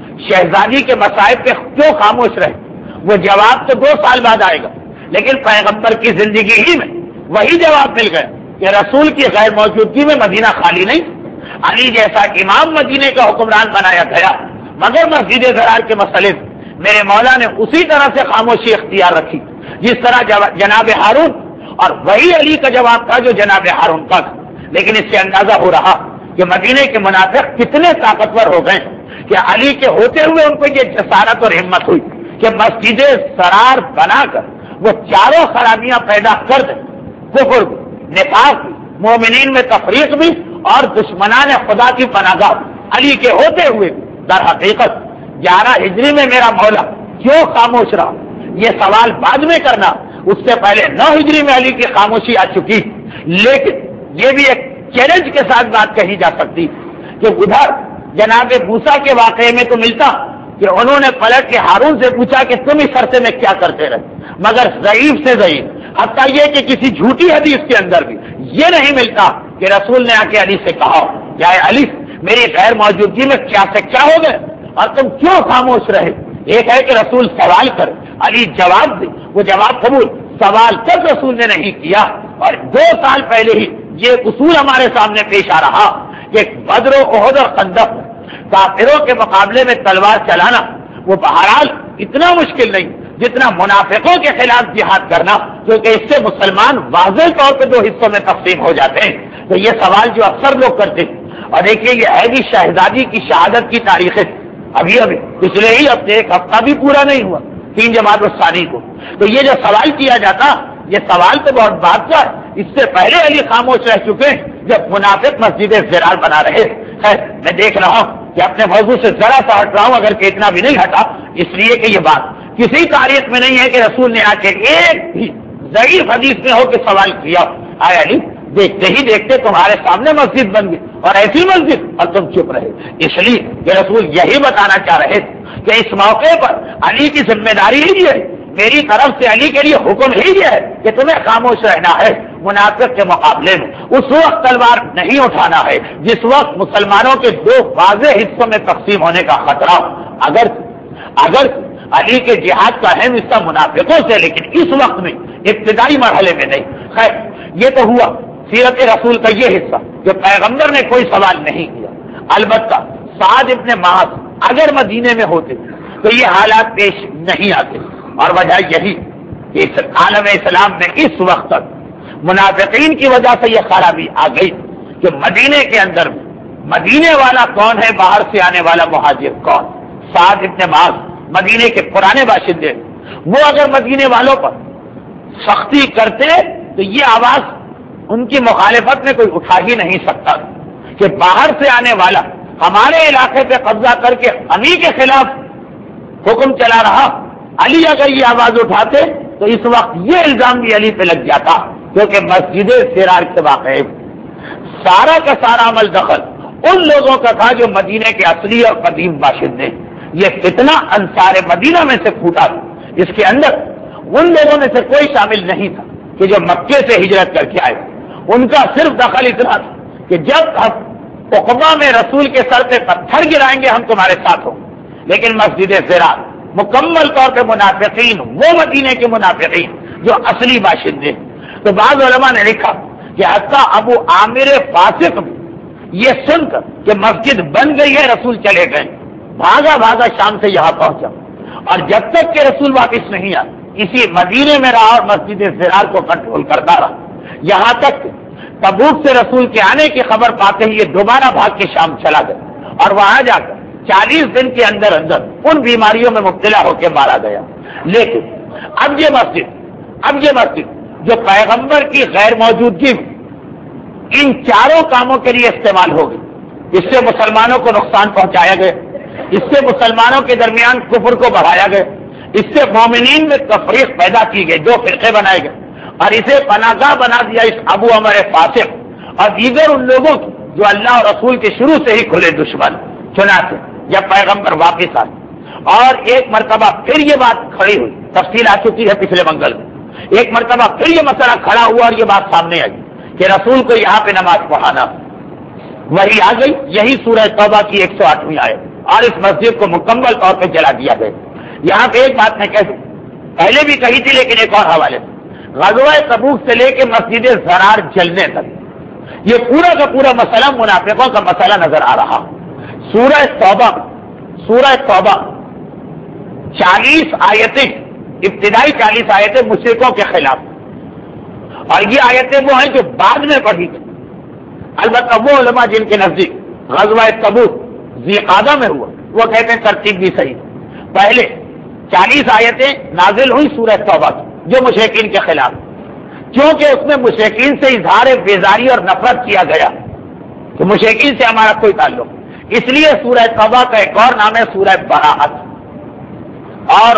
شہزادی کے مصائب پہ کیوں خاموش رہے؟ وہ جواب تو دو سال بعد آئے گا، لیکن پیغمبر کی زندگی ہی میں وہی جواب مل گیا کہ رسول کی غیر موجودگی میں مدینہ خالی نہیں. علی جیسا امام مدینے کا حکمران بنایا گیا، مگر مسجد ضرار کے مسئلے میرے مولا نے اسی طرح سے خاموشی اختیار رکھی جس طرح جناب ہارون، اور وہی علی کا جواب تھا جو جناب ہارون کا تھا. لیکن اس سے اندازہ ہو رہا کہ مدینے کے منافق کتنے طاقتور ہو گئے کہ علی کے ہوتے ہوئے ان کو یہ جسارت اور ہمت ہوئی کہ مسجد ضرار بنا کر وہ چاروں خرابیاں پیدا کر دیں، کفر بھی، نفاق بھی، مومنین میں تفریق بھی، اور دشمنان خدا کی پناہگاہ علی کے ہوتے ہوئے بھی. در حقیقت گیارہ ہجری میں میرا مولا کیوں خاموش رہا، یہ سوال بعد میں کرنا. اس سے پہلے نو ہجری میں علی کی خاموشی آ چکی. لیکن یہ بھی ایک چیلنج کے ساتھ بات کہی جا سکتی کہ ادھر جناب موسیٰ کے واقعے میں تو ملتا کہ انہوں نے پلٹ کے ہارون سے پوچھا کہ تم اس عرصے میں کیا کرتے رہے، مگر ضعیف سے ضعیف، حتیٰ یہ کہ کسی جھوٹی حدیث کے اندر بھی یہ نہیں ملتا کہ رسول نے آ کے علی سے کہا کیا ہے علی میری غیر موجودگی میں کیا سے کیا ہو گئے اور تم کیوں خاموش رہے. ایک ہے کہ رسول سوال کرے، علی جواب دے، وہ جواب قبول. سوال تک رسول نے نہیں کیا. اور دو سال پہلے ہی یہ اصول ہمارے سامنے پیش آ رہا کہ بدر و احد اور خندق کافروں کے مقابلے میں تلوار چلانا وہ بہرحال اتنا مشکل نہیں جتنا منافقوں کے خلاف جہاد کرنا، کیونکہ اس سے مسلمان واضح طور پہ دو حصوں میں تقسیم ہو جاتے ہیں. تو یہ سوال جو اکثر لوگ کرتے ہیں، اور دیکھیے یہ ہے بھی شہزادی کی شہادت کی تاریخیں ابھی ابھی پچھلے ہی ہفتے ایک ہفتہ بھی پورا نہیں ہوا تین جماعت الثانی کو. تو یہ جو سوال کیا جاتا یہ سوال تو بہت بات کا ہے. اس سے پہلے علی خاموش رہ چکے ہیں جب منافق مسجد ضرار بنا رہے. خیر میں دیکھ رہا ہوں کہ اپنے موضوع سے ذرا سا ہٹ رہا ہوں، اگر کہ اتنا بھی نہیں ہٹا، اس لیے کہ یہ بات کسی تاریخ میں نہیں ہے کہ رسول نے آ کے ایک بھی ضعیف حدیث میں ہو کہ سوال کیا آئے علی دیکھتے ہی دیکھتے تمہارے سامنے مسجد بن گئی اور ایسی مسجد اور تم چپ رہے. اس لیے کہ رسول یہی بتانا چاہ رہے کہ اس موقع پر علی کی ذمہ داری ہی ہے، میری طرف سے علی کے لیے حکم ہی یہ ہے کہ تمہیں خاموش رہنا ہے. منافق کے مقابلے میں اس وقت تلوار نہیں اٹھانا ہے جس وقت مسلمانوں کے دو واضح حصوں میں تقسیم ہونے کا خطرہ. اگر اگر علی کے جہاد کا اہم حصہ منافقوں سے، لیکن اس وقت میں ابتدائی مرحلے میں نہیں. خیر یہ تو ہوا سیرت رسول کا یہ حصہ کہ پیغمبر نے کوئی سوال نہیں کیا. البتہ سعد ابن معاذ اگر مدینے میں ہوتے تو یہ حالات پیش نہیں آتے، اور وجہ یہی کہ اس عالم اسلام میں اس وقت تک منافقین کی وجہ سے یہ خرابی آ گئی کہ مدینے کے اندر مدینے والا کون ہے، باہر سے آنے والا مہاجر کون. سعد ابن معاذ مدینے کے پرانے باشندے، وہ اگر مدینے والوں پر سختی کرتے تو یہ آواز ان کی مخالفت میں کوئی اٹھا ہی نہیں سکتا کہ باہر سے آنے والا ہمارے علاقے پہ قبضہ کر کے ہمیں کے خلاف حکم چلا رہا. علی اگر یہ آواز اٹھاتے تو اس وقت یہ الزام بھی علی پہ لگ جاتا، کیونکہ مسجد ضرار کے واقعے سارا کا سارا عمل دخل ان لوگوں کا تھا جو مدینے کے اصلی اور قدیم باشندے. یہ فتنہ انصار مدینہ میں سے پھوٹا تھا، اس کے اندر ان لوگوں میں سے کوئی شامل نہیں تھا کہ جو مکے سے ہجرت کر کے آئے. ان کا صرف دخل اتنا تھا کہ جب ہم عقبہ میں رسول کے سر پہ پتھر گرائیں گے ہم تمہارے ساتھ ہوں. لیکن مسجد ضرار مکمل طور پہ منافقین، وہ مدینے کے منافقین جو اصلی باشندے. تو بعض علماء نے لکھا کہ حتیٰ ابو عامر فاسق یہ سن کر کہ مسجد بن گئی ہے رسول چلے گئے، بھاگا بھاگا شام سے یہاں پہنچا، اور جب تک کہ رسول واپس نہیں آیا اسی مدینے میں رہا اور مسجد ضرار کو کنٹرول کرتا رہا، یہاں تک تبوک سے رسول کے آنے کی خبر پاتے ہی یہ دوبارہ بھاگ کے شام چلا گیا اور وہاں جا کر چالیس دن کے اندر اندر ان بیماریوں میں مبتلا ہو کے مارا گیا. لیکن اب یہ مسجد اب یہ مسجد جو پیغمبر کی غیر موجودگی میں ان چاروں کاموں کے لیے استعمال ہوگی، اس سے مسلمانوں کو نقصان پہنچایا گیا، اس سے مسلمانوں کے درمیان کفر کو بڑھایا گیا، اس سے مومنین میں تفریق پیدا کی گئی، دو فرقے بنائے گئے اور اسے پناہ گاہ بنا دیا اس ابو عمر فاسق اور دیگر ان لوگوں کی جو اللہ اور رسول کے شروع سے ہی کھلے دشمن. چنانچہ جب پیغمبر واپس آئے اور ایک مرتبہ پھر یہ بات کھڑی ہوئی، تفصیل آ چکی ہے پچھلے منگل میں، ایک مرتبہ پھر یہ مسئلہ کھڑا ہوا اور یہ بات سامنے آئی کہ رسول کو یہاں پہ نماز پڑھانا. وہی آ گئی، یہی سورہ توبہ کی ایک سو آٹھویں آیت اور اس مسجد کو مکمل طور پہ جلا دیا گیا. یہاں پہ ایک بات میں کہہ دوں، پہلے بھی کہی تھی لیکن ایک اور حوالے سے، غزوہ تبوک سے لے کے مسجد زرار جلنے تک یہ پورا کا پورا مسئلہ منافقوں کا مسئلہ نظر آ رہا. سورہ توبہ سورہ توبہ چالیس آیتیں، ابتدائی چالیس آیتیں مشرکوں کے خلاف، اور یہ آیتیں وہ ہیں جو بعد میں پڑھی گئی. البتہ وہ علماء جن کے نزدیک غزوہ تبوک ذی قعدہ میں ہوا وہ کہتے ہیں ترتیب بھی صحیح. پہلے چالیس آیتیں نازل ہوئی سورہ توبہ کی جو مشرکین کے خلاف، کیونکہ اس میں مشرکین سے اظہار بیزاری اور نفرت کیا گیا کہ مشرکین سے ہمارا کوئی تعلق، اس لیے سورہ توبہ کا ایک اور نام ہے سورہ براءت. اور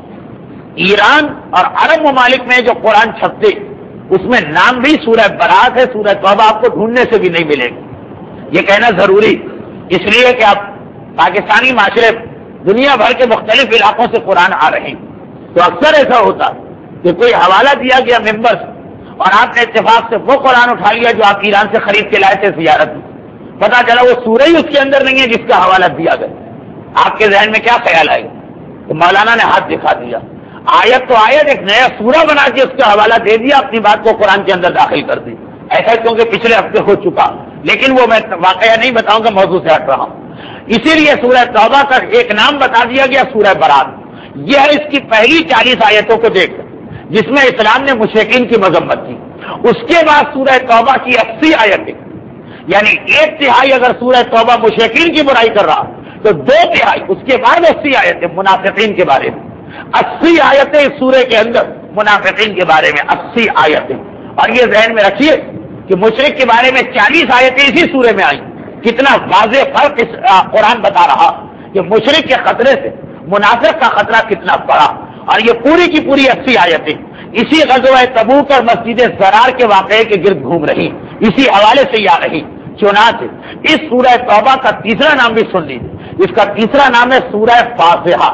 ایران اور عرب ممالک میں جو قرآن چھپتے اس میں نام بھی سورہ براءت ہے، سورہ توبہ آپ کو ڈھونڈنے سے بھی نہیں ملے گی. یہ کہنا ضروری اس لیے کہ آپ پاکستانی معاشرے دنیا بھر کے مختلف علاقوں سے قرآن آ رہے ہیں، تو اکثر ایسا ہوتا کہ کوئی حوالہ دیا گیا ممبر سے اور آپ نے اتفاق سے وہ قرآن اٹھا لیا جو آپ ایران سے خرید کے لائے تھے زیارت میں، پتا چلا وہ سورہ ہی اس کے اندر نہیں ہے جس کا حوالہ دیا گیا. آپ کے ذہن میں کیا خیال آئے گا؟ تو مولانا نے ہاتھ دکھا دیا، آیت تو آیت ایک نیا سورہ بنا کے اس کا حوالہ دے دیا، اپنی بات کو قرآن کے اندر داخل کر دی. ایسا کیونکہ پچھلے ہفتے ہو چکا، لیکن وہ میں واقعہ نہیں بتاؤں گا، موضوع سے ہٹ رہا ہوں. اسی لیے سورہ توبہ کا ایک نام بتا دیا گیا سورہ برات. یہ ہے اس کی پہلی چالیس آیتوں کو دیکھ جس میں اسلام نے مشرکین کی مذمت کی. اس کے بعد سورہ توبہ کی اسی آیتیں، یعنی ایک تہائی اگر سورہ توبہ مشرکین کی برائی کر رہا تو دو تہائی اس کے بعد اسی آیتیں منافقین کے بارے میں. اسی آیتیں اس سورے کے اندر منافقین کے بارے میں، اسی آیتیں. اور یہ ذہن میں رکھیے کہ مشرک کے بارے میں چالیس آیتیں اسی سورے میں آئیں. کتنا واضح فرق اس قرآن بتا رہا کہ مشرک کے خطرے سے منافق کا خطرہ کتنا بڑا. اور یہ پوری کی پوری اسی آیتیں اسی غزوہ تبوک اور مسجد زرار کے واقعے کے گرد گھوم رہی، اسی حوالے سے یہ آ رہی. چنانچہ اس سورہ توبہ کا تیسرا نام بھی سن لیجیے، اس کا تیسرا نام ہے سورہ فاضحہ.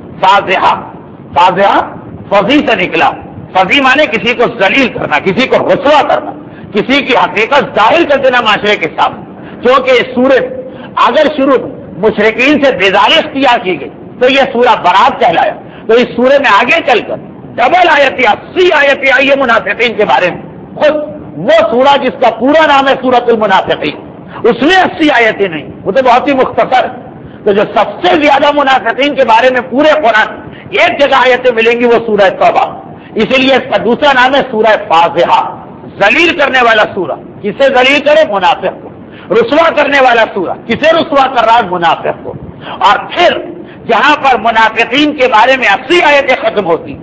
فاضحہ فاضحہ فضی سے نکلا. فضی مانے کسی کو ذلیل کرنا، کسی کو رسوا کرنا، کسی کی حقیقت ظاہر کر دینا معاشرے کے سامنے. کیونکہ اس سورہ اگر شروع مشرکین سے بیزاری اختیار کی گئی تو یہ سورہ برات کہلایا. تو اس سورے میں آگے چل کر ڈبل آیتیں، اسی آیتیں آئی ہے منافقین کے بارے میں. خود وہ سورہ جس کا پورا نام ہے سورۃ المنافقین، اس میں اسی آیتیں نہیں، وہ تو بہت ہی مختصر. تو جو سب سے زیادہ منافقین کے بارے میں پورے قرآن ایک جگہ آیتیں ملیں گی وہ سورہ توبہ. اسی لیے اس کا دوسرا نام ہے سورہ فاضحہ، ذلیل کرنے والا سورہ. کسے ذلیل کرے؟ منافق کو. رسوا کرنے والا سورہ، کسے رسوا کر رہا ہے؟ منافق کو. اور پھر جہاں پر منافقین کے بارے میں اسی آیتیں ختم ہوتی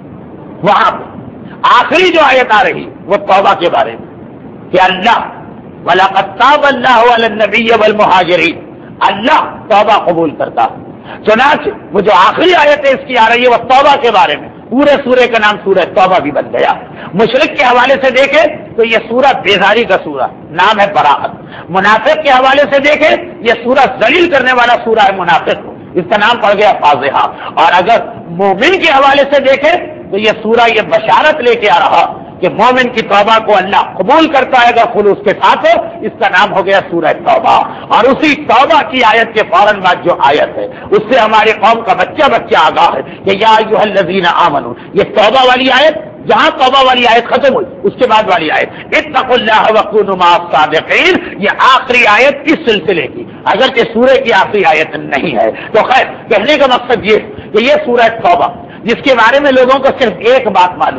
وہاں آخری جو آیت آ رہی وہ توبہ کے بارے میں کہ اللہ وَلَقَدْ تَابَ اللَّهُ عَلَى النَّبِيِّ وَالْمُهَاجِرِينَ، اللہ توبہ قبول کرتا ہے. چنانچہ وہ جو آخری آیتیں اس کی آ رہی ہے وہ توبہ کے بارے میں، پورے سورے کا نام سورہ توبہ بھی بن گیا. مشرک کے حوالے سے دیکھیں تو یہ سورہ بیزاری کا سورہ، نام ہے براءت. منافق کے حوالے سے دیکھیں یہ سورہ ذلیل کرنے والا سورہ ہے منافق، اس کا نام پڑ گیا فاضحہ. اور اگر مومن کے حوالے سے دیکھیں تو یہ سورہ یہ بشارت لے کے آ رہا کہ مومن کی توبہ کو اللہ قبول کرتا ہے اگر خلوص کے ساتھ ہو. اس کا نام ہو گیا سورہ توبہ. اور اسی توبہ کی آیت کے فوراً بعد جو آیت ہے اس سے ہماری قوم کا بچہ بچہ آگاہ ہے کہ یا ایھا الذین آمنوا، یہ توبہ والی آیت، جہاں توبہ والی آیت ختم ہوئی اس کے بعد والی آیت اتقوا اللہ وکونوا مع الصادقین، یہ آخری آیت اس سلسلے کی، اگرچہ سورہ کی آخری آیت نہیں ہے. تو خیر کہنے کا مقصد یہ کہ یہ سورہ توبہ جس کے بارے میں لوگوں کو صرف ایک بات معلوم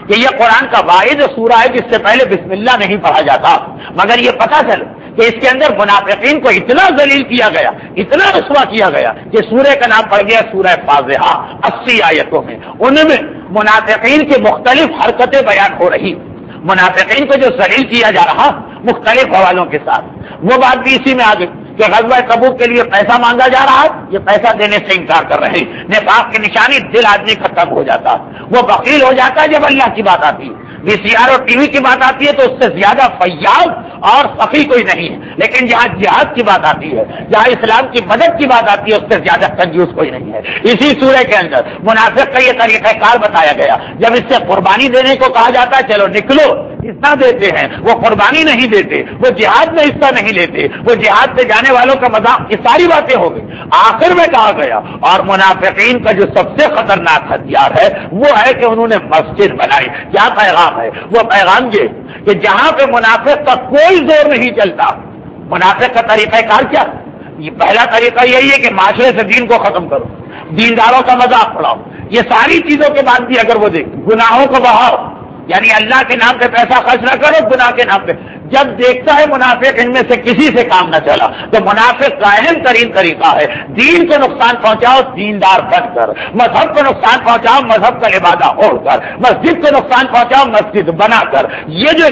کہ یہ قرآن کا واحد سورہ ہے جس سے پہلے بسم اللہ نہیں پڑھا جاتا، مگر یہ پتہ چل کہ اس کے اندر منافقین کو اتنا ذلیل کیا گیا، اتنا رسوا کیا گیا کہ سورہ کا نام پڑ گیا سورہ فاضحہ، اسی آیتوں میں ان میں منافقین کی مختلف حرکتیں بیان ہو رہی، منافقین کو جو ذلیل کیا جا رہا مختلف حوالوں کے ساتھ، وہ بات بھی اسی میں آ گئی کہ غزوہ تبوک کے لیے پیسہ مانگا جا رہا ہے، یہ پیسہ دینے سے انکار کر رہے ہیں۔ نفاق کی نشانی دل آدمی کا تنگ ہو جاتا ہے، وہ بخیل ہو جاتا ہے جب اللہ کی بات آتی ہے، وی سی آر اور ٹی وی کی بات آتی ہے تو اس سے زیادہ فیاض اور سخی کوئی نہیں ہے، لیکن جہاں جہاد کی بات آتی ہے، جہاں اسلام کی مدد کی بات آتی ہے، اس سے زیادہ کنجوس کوئی نہیں ہے۔ اسی سورہ کے اندر منافق کا یہ طریقہ کار بتایا گیا، جب اس سے قربانی دینے کو کہا جاتا ہے چلو نکلو، حصہ دیتے ہیں، وہ قربانی نہیں دیتے، وہ جہاد میں حصہ نہیں لیتے، وہ جہاد سے جانے والوں کا مذاق، یہ ساری باتیں ہو گئی۔ آخر میں کہا گیا اور منافقین کا جو سب سے خطرناک ہتھیار ہے وہ ہے کہ انہوں نے مسجد بنائی۔ کیا پیغام ہے؟ وہ پیغام یہ کہ جہاں پہ منافق کا کوئی زور نہیں چلتا، منافق کا طریقہ کار کیا؟ یہ پہلا طریقہ یہی ہے کہ معاشرے سے دین کو ختم کرو، دینداروں کا مذاق اڑاؤ، یہ ساری چیزوں کے بعد بھی اگر وہ دیکھ گناہوں کو بہاؤ، یعنی اللہ کے نام پہ پیسہ خرچ نہ کرو، گناہ کے نام پہ۔ جب دیکھتا ہے منافق ان میں سے کسی سے کام نہ چلا تو منافق کا اہم ترین طریقہ ہے دین کو نقصان پہنچاؤ دیندار بن کر، مذہب کو نقصان پہنچاؤ مذہب کا لبادہ اوڑھ کر، مسجد کو نقصان پہنچاؤ مسجد بنا کر۔ یہ جو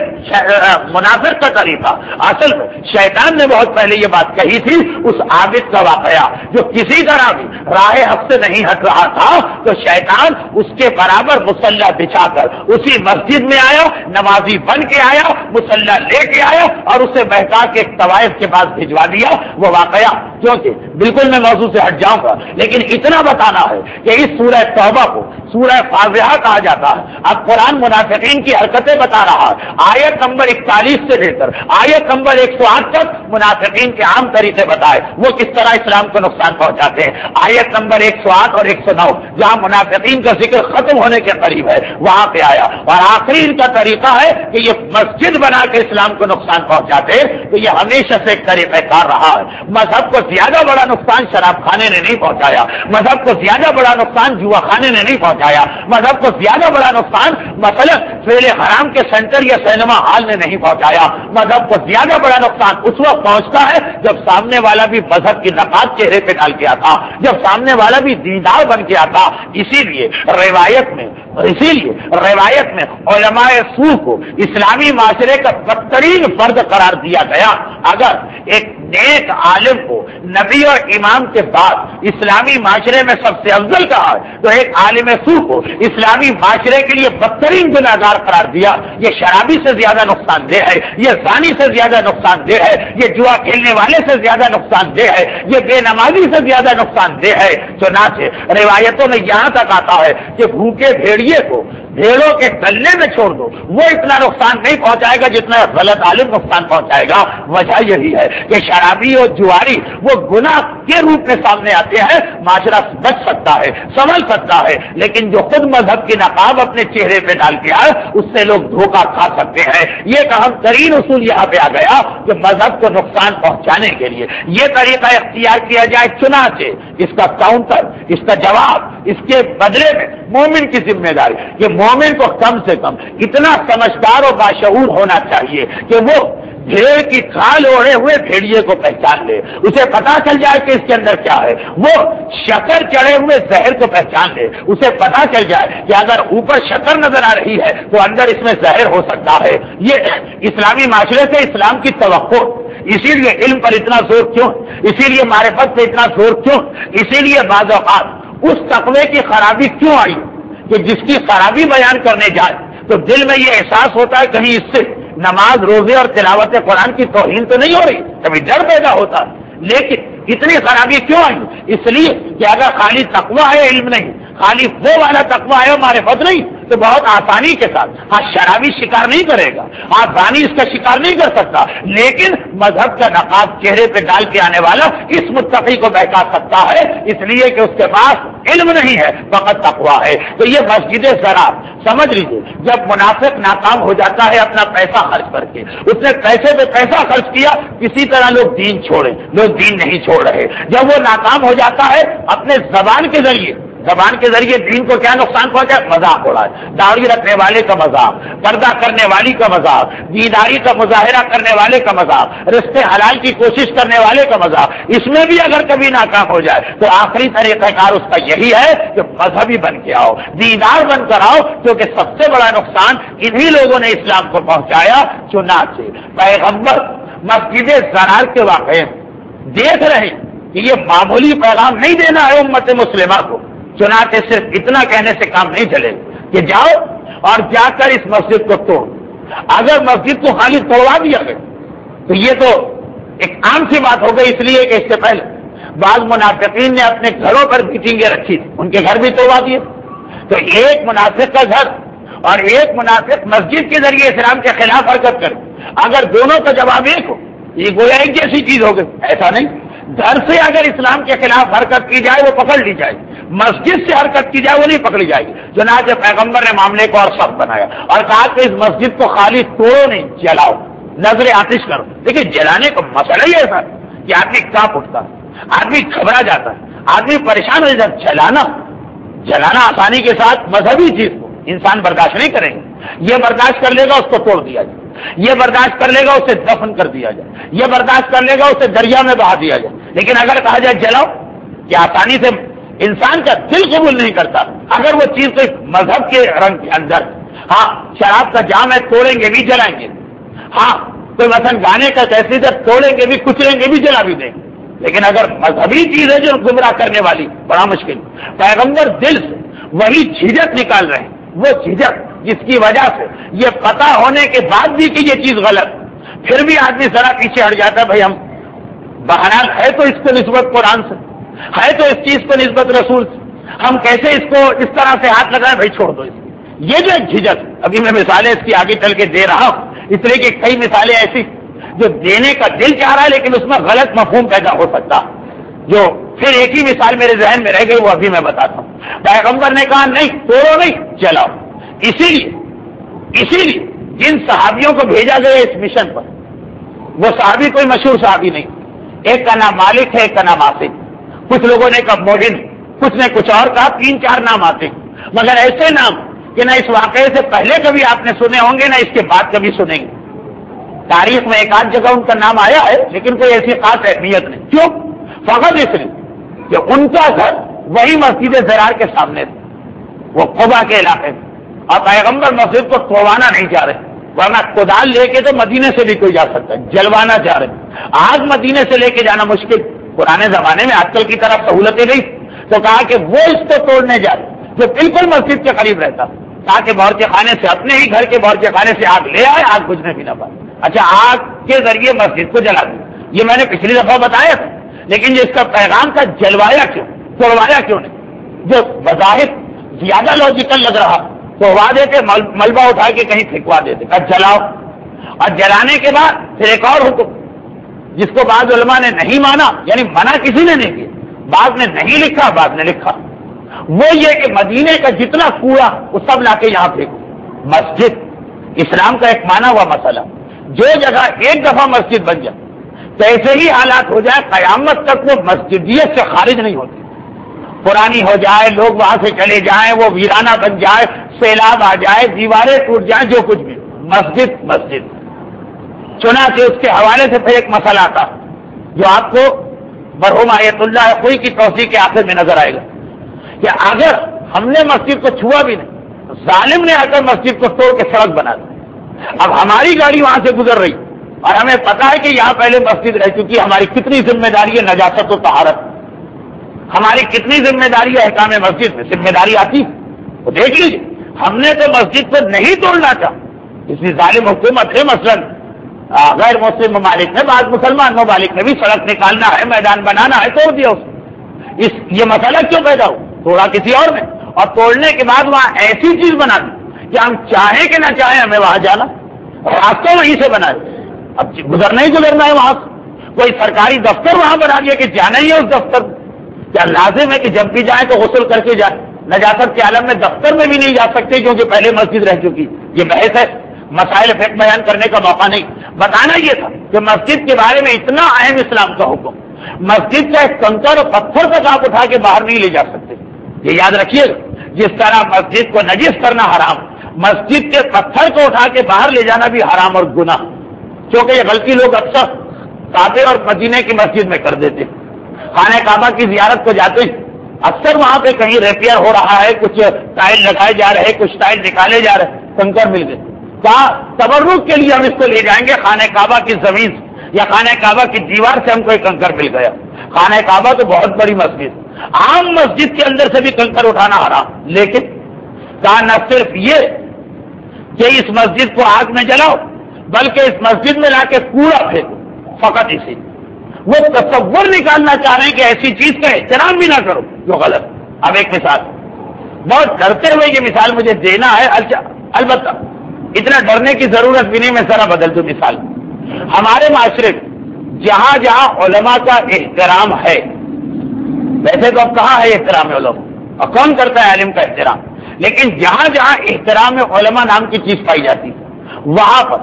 منافق کا طریقہ، اصل میں شیطان نے بہت پہلے یہ بات کہی تھی، اس عابد کا واقعہ جو کسی طرح بھی راہ حق سے نہیں ہٹ رہا تھا تو شیطان اس کے برابر مسلح بچھا کر اسی مسجد میں آیا، نمازی بن کے آیا، مسلح لے کے آیا اور اسے بہکا کے ایک طوائف کے پاس بھجوا دیا۔ وہ واقعہ کیونکہ بالکل میں موضوع سے ہٹ جاؤں گا، لیکن اتنا بتانا ہے کہ اس سورہ توبہ کو سورہ فاضحہ کہا جاتا ہے۔ اب قرآن منافقین کی حرکتیں بتا رہا ہے، آیت نمبر اکتالیس سے لے کر آیت نمبر ایک سو آٹھ تک منافقین کے عام طریقے بتائے، وہ کس طرح اسلام کو نقصان پہنچاتے ہیں۔ آیت نمبر ایک سو آٹھ اور ایک سو نو جہاں منافقین کا ذکر ختم ہونے کے قریب ہے وہاں پہ آیا، اور آخری ان کا طریقہ ہے کہ یہ مسجد بنا کے اسلام کو نقصان پہنچاتے، تو یہ ہمیشہ سے ایک طریقہ کار رہا ہے۔ مذہب کو زیادہ بڑا نقصان شراب خانے نے نہیں پہنچایا، مذہب کو زیادہ بڑا نقصان جوا خانے نے نہیں پہنچایا، مذہب کو زیادہ بڑا نقصان مثلا فعل حرام کے سینٹر یا سینما ہال نے نہیں پہنچایا، مذہب کو زیادہ بڑا نقصان اس وقت پہنچتا ہے جب سامنے والا بھی مذہب کی نقاب چہرے پہ ڈال کے آتا، جب سامنے والا بھی دیندار بن کے آتا۔ اسی لیے روایت میں اسی لیے روایت میں علماء سو کو اسلامی معاشرے کا بدترین فرد قرار دیا گیا۔ اگر ایک نیک عالم کو نبی اور امام کے بعد اسلامی معاشرے میں سب سے افضل کہا ہے تو ایک عالم سو کو اسلامی معاشرے کے لیے بدترین گناہگار قرار دیا۔ یہ شرابی سے زیادہ نقصان دہ ہے، یہ زانی سے زیادہ نقصان دہ ہے، یہ جوا کھیلنے والے سے زیادہ نقصان دہ ہے، یہ بے نمازی سے زیادہ نقصان دہ ہے۔ چنانچہ روایتوں میں یہاں تک آتا ہے کہ بھوکے بھیڑیے کو بھیڑوں کے گلے میں چھوڑ دو، وہ اتنا نقصان نہیں پہنچائے گا جتنا غلط عالم نقصان پہنچائے گا۔ وجہ یہی ہے کہ شرابی اور جواری وہ گناہ کے روپ میں سامنے آتے ہیں، معاشرہ بچ سکتا ہے، سنبھل سکتا ہے، لیکن جو خود مذہب کی نقاب اپنے چہرے پہ ڈال کے آئے اس سے لوگ دھوکہ کھا سکتے ہیں۔ یہ ایک اہم ترین اصول یہاں پہ آ گیا کہ مذہب کو نقصان پہنچانے کے لیے یہ طریقہ اختیار کیا جائے، چنانچہ اس کا کاؤنٹر، اس کا جواب، اس کے بدلے میں مومن کی ذمہ داری، یہ مومن کو کم سے کم اتنا سمجھدار اور باشعور ہونا چاہیے کہ وہ بھیڑ کی کھال اوڑھے ہوئے بھیڑیے کو پہچان لے، اسے پتا چل جائے کہ اس کے اندر کیا ہے، وہ شکر چڑھے ہوئے زہر کو پہچان لے، اسے پتا چل جائے کہ اگر اوپر شکر نظر آ رہی ہے تو اندر اس میں زہر ہو سکتا ہے۔ یہ اسلامی معاشرے سے اسلام کی توقع، اسی لیے علم پر اتنا زور کیوں، اسی لیے معرفت پہ اتنا زور کیوں، اسی لیے بعض اوقات اس تقوی کی خرابی کیوں آئی کہ جس کی خرابی بیان کرنے جائے تو دل میں یہ احساس ہوتا ہے کہیں اس سے نماز، روزے اور تلاوت قرآن کی توہین تو نہیں ہو رہی، کبھی ڈر پیدا ہوتا ہے۔ لیکن اتنی خرابی کیوں آئی؟ اس لیے کہ اگر خالی تقوی ہے، علم نہیں، خالی وہ والا تقوی ہے معرفت نہیں تو بہت آسانی کے ساتھ ہاں شرابی شکار نہیں کرے گا، ہاں زانی اس کا شکار نہیں کر سکتا، لیکن مذہب کا نقاب چہرے پہ ڈال کے آنے والا اس متقی کو بہکا سکتا ہے، اس لیے کہ اس کے پاس علم نہیں ہے، فقط تقوی ہے۔ تو یہ مسجد زرار سمجھ لیجیے، جب منافق ناکام ہو جاتا ہے اپنا پیسہ خرچ کر کے، اس نے پیسے پہ پیسہ خرچ کیا، کسی طرح لوگ دین چھوڑے، لوگ دین نہیں چھوڑ رہے۔ جب وہ ناکام ہو جاتا ہے اپنے زبان کے ذریعے زبان کے ذریعے دین کو کیا نقصان پہنچا؟ مذاق اڑائے، داڑھی رکھنے والے کا مذاق، پردہ کرنے والی کا مذاق، دینداری کا مظاہرہ کرنے والے کا مذاق، رزق حلال کی کوشش کرنے والے کا مذاق، اس میں بھی اگر کبھی ناکام ہو جائے تو آخری طریقہ کار اس کا یہی ہے کہ مذہبی بن کے آؤ، دیندار بن کر آؤ، کیونکہ سب سے بڑا نقصان انہی لوگوں نے اسلام کو پہنچایا۔ چنانچہ پیغمبر مسجد ضرار کے واقعے دیکھ رہے کہ یہ معمولی پیغام نہیں دینا ہے امت مسلمہ کو، چنانچہ صرف اتنا کہنے سے کام نہیں چلے کہ جاؤ اور جا کر اس مسجد کو توڑ۔ اگر مسجد کو خالی توڑوا دیا گیا تو یہ تو ایک عام سی بات ہو گئی، اس لیے کہ اس سے پہلے بعض منافقین نے اپنے گھروں پر میٹنگیں رکھی تھی، ان کے گھر بھی توڑوا دیے۔ تو ایک منافق کا گھر اور ایک منافق مسجد کے ذریعے اسلام کے خلاف حرکت کرے، اگر دونوں کا جواب ایک ہو یہ گویا ایک جیسی چیز ہو گئی۔ ایسا نہیں، گھر سے اگر اسلام کے خلاف حرکت کی جائے وہ پکڑ لی جائے گی، مسجد سے حرکت کی جائے وہ نہیں پکڑی جائے گی۔ چنانچہ پیغمبر نے معاملے کو اور سخت بنایا اور کہا کہ اس مسجد کو خالی توڑو نہیں، جلاؤ، نظر آتش کرو۔ دیکھیں جلانے کا مسئلہ ہی ایسا ہے کہ آدمی کانپ اٹھتا ہے، آدمی گھبرا جاتا ہے، آدمی پریشان ہو جاتا ہے۔ جلانا جلانا آسانی کے ساتھ مذہبی چیز کو انسان برداشت نہیں کریں گے، یہ برداشت کر لے گا اس کو توڑ دیا جائے، یہ برداشت کر لے گا اسے دفن کر دیا جائے، یہ برداشت کر لے گا اسے دریا میں بہا دیا جائے۔ لیکن اگر کہا جائے جلاؤ، یہ آسانی سے انسان کا دل قبول نہیں کرتا۔ اگر وہ چیز کوئی مذہب کے رنگ کے اندر، ہاں شراب کا جام ہے توڑیں گے بھی جلائیں گے، ہاں کوئی مثلا گانے کا کیسے جب توڑیں گے بھی کچلیں گے بھی جلا بھی دیں گے، لیکن اگر مذہبی چیز ہے جو گمراہ کرنے والی بڑا مشکل۔ پیغمبر دل سے وہی جھجک نکال رہے ہیں، وہ جھجک جس کی وجہ سے یہ پتہ ہونے کے بعد بھی کہ یہ چیز غلط، پھر بھی آدمی ذرا پیچھے ہٹ جاتا ہے۔ بھائی ہم بہانا ہے تو اس کو نسبت قرآن سے ہے، تو اس چیز کو نسبت رسول سے، ہم کیسے اس کو اس طرح سے ہاتھ لگائیں؟ بھائی چھوڑ دو اس کو۔ یہ جو ایک جھجک، ابھی میں مثالیں اس کی آگے چل کے دے رہا ہوں، اس لیے کہ کئی مثالیں ایسی جو دینے کا دل چاہ رہا ہے لیکن اس میں غلط مفہوم پیدا ہو سکتا، جو پھر ایک ہی مثال میرے ذہن میں رہ گئی، وہ ابھی میں بتاتا ہوں۔ پیغمبر نے کہا نہیں توڑو نہیں جلاؤ، اسی لیے اسی لیے جن صحابیوں کو بھیجا گیا اس مشن پر، وہ صحابی کوئی مشہور صحابی نہیں، ایک کا نام مالک ہے، ایک کا نام آصف، کچھ لوگوں نے کہا موڈن، کچھ نے کچھ اور کہا، تین چار نام آتے ہیں، مگر ایسے نام کہ نہ اس واقعے سے پہلے کبھی آپ نے سنے ہوں گے نہ اس کے بعد کبھی سنیں گے۔ تاریخ میں ایک آدھ جگہ ان کا نام آیا ہے لیکن کوئی ایسی خاص اہمیت نہیں۔ کیوں؟ فقط اس لیے کہ ان کا گھر وہی مسجد ضرار کے سامنے تھا، وہ قبا کے علاقے میں، اور پیغمبر مسجد کو توڑوانا نہیں چاہ رہے، ورنہ کدال لے کے تو مدینے سے بھی کوئی جا سکتا ہے، جلوانا چاہ رہے۔ آج مدینے سے لے کے جانا مشکل، پرانے زمانے میں آج کل کی طرف سہولتیں نہیں، تو کہا کہ وہ اس کو توڑنے جا رہے جو بالکل مسجد کے قریب رہتا، تاکہ باورچی خانے سے اپنے ہی گھر کے باورچی خانے سے آگ لے آئے، آگ بجھنے بھی نہ پائے۔ اچھا آگ کے ذریعے مسجد کو جلا دیا، یہ میں نے پچھلی دفعہ بتایا تھا، لیکن اس کا پیغام تھا جلوایا کیوں، توڑوایا کیوں نہیں؟ جو بظاہر زیادہ لاجیکل لگ رہا، توڑوا دیتے، ملبہ اٹھا کے کہیں پھینکوا دیتے، کہ جلاؤ، اور جلانے کے بعد پھر ایک اور حکم جس کو بعض علماء نے نہیں مانا، یعنی منع کسی نے نہیں کیا، بعض نے نہیں لکھا بعض نے لکھا، وہ یہ کہ مدینے کا جتنا کوڑا وہ سب لا کے یہاں پھینکو۔ مسجد اسلام کا ایک مانا ہوا مسئلہ، جو جگہ ایک دفعہ مسجد بن جائے کیسے ہی حالات ہو جائے قیامت تک وہ مسجدیت سے خارج نہیں ہوتی، پرانی ہو جائے، لوگ وہاں سے چلے جائیں، وہ ویرانہ بن جائے، سیلاب آ جائے، دیواریں ٹوٹ جائیں، جو کچھ بھی، مسجد مسجد۔ چنانچہ اس کے حوالے سے پھر ایک مسئلہ آتا جو آپ کو مرحوم آیت اللہ خوئی کی توثیق کے آخر میں نظر آئے گا کہ اگر ہم نے مسجد کو چھوا بھی نہیں، ظالم نے آ کر مسجد کو توڑ کے سڑک بنا دی، اب ہماری گاڑی وہاں سے گزر رہی اور ہمیں پتا ہے کہ یہاں پہلے مسجد رہ چکی، ہماری کتنی ذمہ داری ہے نجاست و طہارت، ہماری کتنی ذمہ داری ہے احکام مسجد میں، ذمہ داری آتی تو دیکھ لیجیے، ہم نے تو مسجد کو نہیں توڑنا چاہا، اس لیے ظالم حکومت ہے، مثلاً غیر مسلم ممالک نے، بعض مسلمان ممالک نے بھی سڑک نکالنا ہے، میدان بنانا ہے، توڑ دیا اس یہ مسئلہ کیوں پیدا ہو؟ توڑا کسی اور نے، اور توڑنے کے بعد وہاں ایسی چیز بنا دی کہ ہم چاہیں کہ نہ چاہیں ہمیں وہاں جانا، راستہ وہیں سے بنا ہے، اب گزرنا ہی گزرنا ہے وہاں سے، کوئی سرکاری دفتر وہاں بنا دیا کہ جانا ہی ہے اس دفتر، کیا لازم ہے کہ جب بھی جائیں تو غسل کر کے جائیں؟ نجاست کے عالم میں دفتر میں بھی نہیں جا سکتے کیونکہ پہلے مسجد رہ چکی، یہ بحث ہے، مسائل فقہ بیان کرنے کا موقع نہیں، بتانا یہ تھا کہ مسجد کے بارے میں اتنا اہم اسلام کا حکم، مسجد کا ایک کنکر اور پتھر تک آپ اٹھا کے باہر نہیں لے جا سکتے، یہ یاد رکھیے، جس طرح مسجد کو نجس کرنا حرام، مسجد کے پتھر کو اٹھا کے باہر لے جانا بھی حرام اور گناہ، کیونکہ یہ غلطی لوگ اکثر کعبے اور مدینے کی مسجد میں کر دیتے ہیں۔ خانہ کعبہ کی زیارت کو جاتے ہیں، اکثر وہاں پہ کہیں ریپیئر ہو رہا ہے، کچھ ٹائل لگائے جا رہے ہیں، کچھ ٹائل نکالے جا رہے ہیں، کنکر مل گئے، کہا تبرک کے لیے ہم اس کو لے جائیں گے خانہ کعبہ کی زمین یا خانہ کعبہ کی دیوار سے ہم کو ایک کنکر مل گیا۔ خانہ کعبہ تو بہت بڑی مسجد، عام مسجد کے اندر سے بھی کنکر اٹھانا حرام، لیکن کہا نہ صرف یہ کہ اس مسجد کو آگ میں جلاؤ، بلکہ اس مسجد میں لا کے کوڑا پھینکو، فقط اسی۔ وہ تصور نکالنا چاہ رہے ہیں کہ ایسی چیز کا احترام بھی نہ کرو جو غلط۔ اب ایک مثال، بہت ڈرتے ہوئے یہ مثال مجھے دینا ہے، البتہ اتنا ڈرنے کی ضرورت بھی نہیں، میں ذرا بدل دوں مثال۔ ہمارے معاشرے میں جہاں جہاں علماء کا احترام ہے، ویسے تو اب کہاں ہے احترام علماء، اور کون کرتا ہے عالم کا احترام، لیکن جہاں جہاں احترام علماء نام کی چیز پائی جاتی ہے، وہاں پر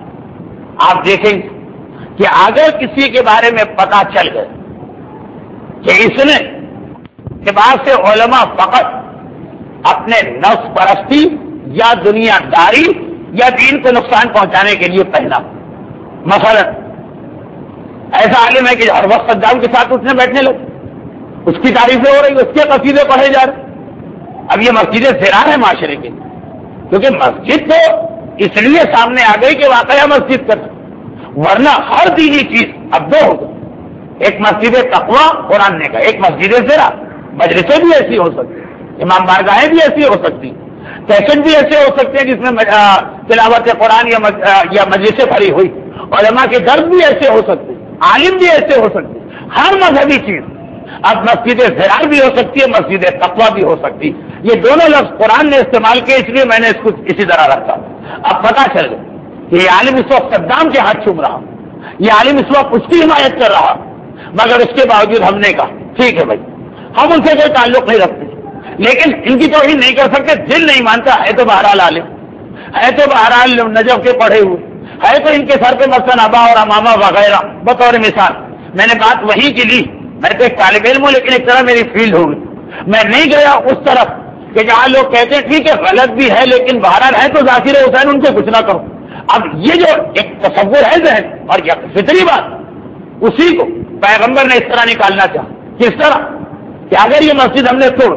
آپ دیکھیں گے کہ اگر کسی کے بارے میں پتا چل گئے کہ اس نے لباس سے علماء فقط اپنے نفس پرستی یا دنیا داری یا دین کو نقصان پہنچانے کے لیے پہنا، مثلا ایسا عالم ہے کہ ہر وقت صدام کے ساتھ اٹھنے بیٹھنے لگے، اس کی تعریفیں ہو رہی، اس کے قصیدے پڑھے جا رہے، اب یہ مسجد زرار ہے معاشرے کے، کیونکہ مسجد تو اس لیے سامنے آ گئی کہ واقعہ مسجد کا، ورنہ ہر دینی چیز اب دو ہوگا، ایک مسجد تقویٰ قرآن نے کہا، ایک مسجد زرار، مجلسیں بھی ایسی ہو سکتی، امام بارگاہیں بھی ایسی ہو سکتی، سیشن بھی ایسے ہو سکتے ہیں جس میں تلاوت قرآن یا مجلسیں بھری ہوئی، علماء کے درد بھی ایسے ہو سکتے، عالم بھی ایسے ہو سکتے، ہر مذہبی چیز اب مسجد زرار بھی ہو سکتی ہے، مسجد تقویٰ بھی ہو سکتی، یہ دونوں لفظ قرآن نے استعمال کیے، اس لیے میں نے اس کو اسی طرح رکھا۔ اب پتہ چل گیا کہ یہ عالم اس وقت صدام کے ہاتھ چوم رہا، یہ عالم اس وقت اس کی حمایت کر رہا، مگر اس کے باوجود ہم نے کہا ٹھیک ہے بھائی، ہم ان سے کوئی تعلق نہیں رکھتے، لیکن ان کی توہین نہیں کر سکتے، دل نہیں مانتا ہے تو بہرحال عالم ہے، تو بہرحال نجف کے پڑھے ہوئے ہے، تو ان کے سر پہ مثلاً ابا اور امامہ وغیرہ بطور مثال، میں نے بات وہی کی لی، میں تو ایک طالب علم ہوں لیکن ایک طرح میری فیلڈ ہوگی، میں نہیں گیا اس طرف کہ جہاں لوگ کہتے ہیں ٹھیک ہے غلط بھی ہے لیکن بہرحال ہے تو ذاکر حسین ان سے کچھ نہ کرو۔ اب یہ جو ایک تصور ہے ذہن اور یہ فطری بات، اسی کو پیغمبر نے اس طرح نکالنا چاہا، کس طرح کہ اگر یہ مسجد ہم نے توڑ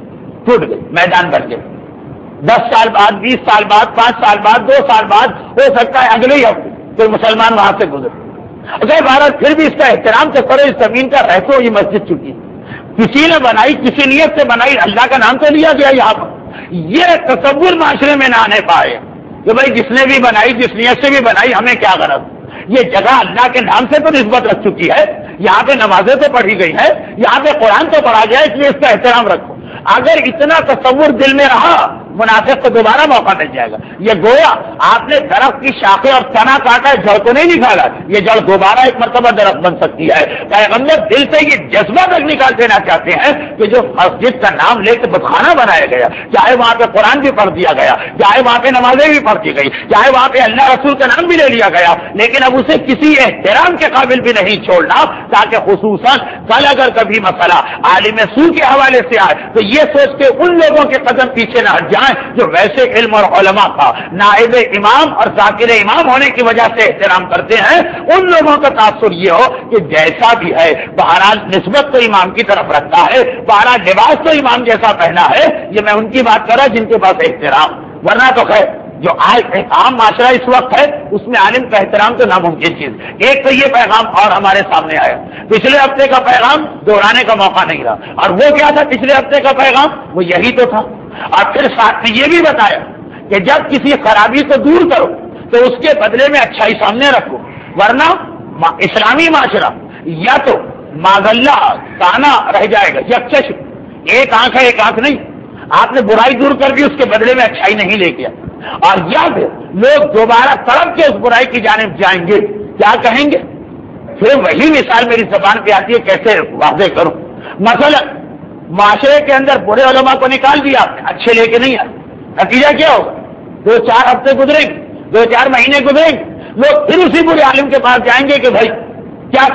ٹوٹ گئی، میدان بن گئے، دس سال بعد، بیس سال بعد، پانچ سال بعد، دو سال بعد، ہو سکتا ہے اگلے ہی ہفتے کوئی مسلمان وہاں سے گزرے، اگر بھارت پھر بھی اس کا احترام تو کرو، اس زمین کا رہتو یہ مسجد چکی، کسی نے بنائی، کسی نیت سے بنائی، اللہ کا نام تو لیا گیا یہاں پر، یہ تصور معاشرے میں نہ آنے پائے کہ بھائی جس نے بھی بنائی، جس نیت سے بھی بنائی، ہمیں کیا غرض، یہ جگہ اللہ کے نام سے تو نسبت رکھ چکی ہے، یہاں پہ نمازیں تو پڑھی گئی ہے، یہاں پہ قرآن تو پڑھا گیا، اس لیے اس کا احترام رکھو۔ اگر اتنا تصور دل میں رہا، منافق کو دوبارہ موقع مل جائے گا، یہ گویا آپ نے درخت کی شاخیں اور تنا کاٹا، جڑ کو نہیں نکالا، یہ جڑ دوبارہ ایک مرتبہ درخت بن سکتی ہے۔ پیغمبر دل سے یہ جذبہ تک نکال دینا چاہتے ہیں کہ جو مسجد کا نام لے کے بتخانہ بنایا گیا، چاہے وہاں پہ قرآن بھی پڑھ دیا گیا، چاہے وہاں پہ نمازیں بھی پڑھ دی گئی، چاہے وہاں پہ اللہ رسول کا نام بھی لے لیا گیا، لیکن اب اسے کسی احترام کے قابل بھی نہیں چھوڑنا، تاکہ خصوصاً کل اگر کبھی مسئلہ عالم سو کے حوالے سے آئے تو یہ سوچ کے ان لوگوں کے قدم پیچھے نہ ہٹ جائیں جو ویسے علم اور علماء کا نائب امام اور ذاکر امام ہونے کی وجہ سے احترام کرتے ہیں، ان لوگوں کا تاثر یہ ہو کہ جیسا بھی ہے بہرحال نسبت تو امام کی طرف رکھتا ہے، بہرحال لباس تو امام جیسا پہنا ہے، یہ میں ان کی بات کر رہا جن کے پاس احترام، ورنہ تو خیر جو عام معاشرہ اس وقت ہے اس میں عالم کا احترام تو ناممکن چیز۔ ایک تو یہ پیغام اور ہمارے سامنے آیا، پچھلے ہفتے کا پیغام دہرانے کا موقع نہیں رہا، اور وہ کیا تھا پچھلے ہفتے کا پیغام؟ وہ یہی تو تھا، اور پھر ساتھ میں یہ بھی بتایا کہ جب کسی خرابی کو دور کرو تو اس کے بدلے میں اچھائی سامنے رکھو، ورنہ اسلامی معاشرہ یا تو معذلہ تانا رہ جائے گا، یکچش ایک آنکھ ہے ایک آنکھ نہیں، آپ نے برائی دور کر دی، اس کے بدلے میں اچھائی نہیں لے کے، اور یا پھر لوگ دوبارہ تڑپ کے اس برائی کی جانب جائیں گے، کیا کہیں گے؟ پھر وہی مثال میری زبان پہ آتی ہے، کیسے واضح کروں؟ مثلا معاشرے کے اندر برے علماء کو نکال دیا آپ نے، اچھے لے کے نہیں آئے، نتیجہ کیا ہوگا؟ دو چار ہفتے گزریں گے، دو چار مہینے گزریں گے، لوگ پھر اسی برے عالم کے پاس جائیں گے کہ بھائی کیا کریں،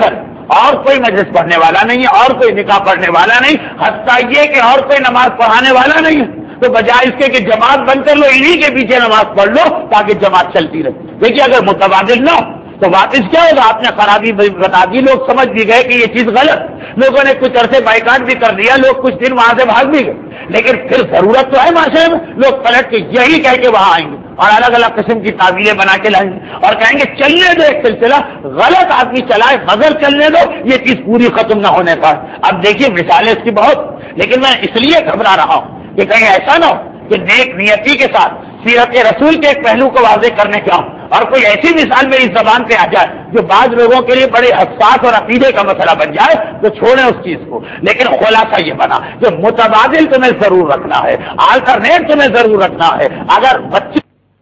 اور کوئی مجلس پڑھنے والا نہیں ہے، اور کوئی نکاح پڑھنے والا نہیں، حتیٰ یہ کہ اور کوئی نماز پڑھانے والا نہیں ہے، تو بجائے اس کے کہ جماعت بند کر لو، انہی کے پیچھے نماز پڑھ لو تاکہ جماعت چلتی رہے۔ دیکھیے اگر متبادل نہ ہو تو واپس کیا ہوگا؟ آپ نے خرابی بتا دی، لوگ سمجھ بھی گئے کہ یہ چیز غلط، لوگوں نے کچھ عرصے بائیکاٹ بھی کر دیا، لوگ کچھ دن وہاں سے بھاگ بھی گئے، لیکن پھر ضرورت تو ہے معاشرے میں، لوگ پلٹ کے یہی کہہ کے وہاں آئیں گے اور الگ الگ قسم کی تعبیریں بنا کے لائیں گے اور کہیں گے چلنے دو ایک سلسلہ، غلط آدمی چلائے مگر چلنے دو، یہ چیز پوری ختم نہ ہونے کا۔ اب دیکھیے مثالیں اس کی بہت، لیکن میں اس لیے گھبرا رہا ہوں کہ کہیں ایسا نہ ہو کہ نیک نیتی کے ساتھ سیرت رسول کے ایک پہلو کو واضح کرنے کا اور کوئی ایسی مثال میری زبان پہ آ جائے جو بعض لوگوں کے لیے بڑے حساس اور عقیدے کا مسئلہ بن جائے تو چھوڑیں اس چیز کو، لیکن خلاصہ یہ بنا کہ متبادل تمہیں ضرور رکھنا ہے، آلٹرنیٹ تمہیں ضرور رکھنا ہے۔ اگر بچے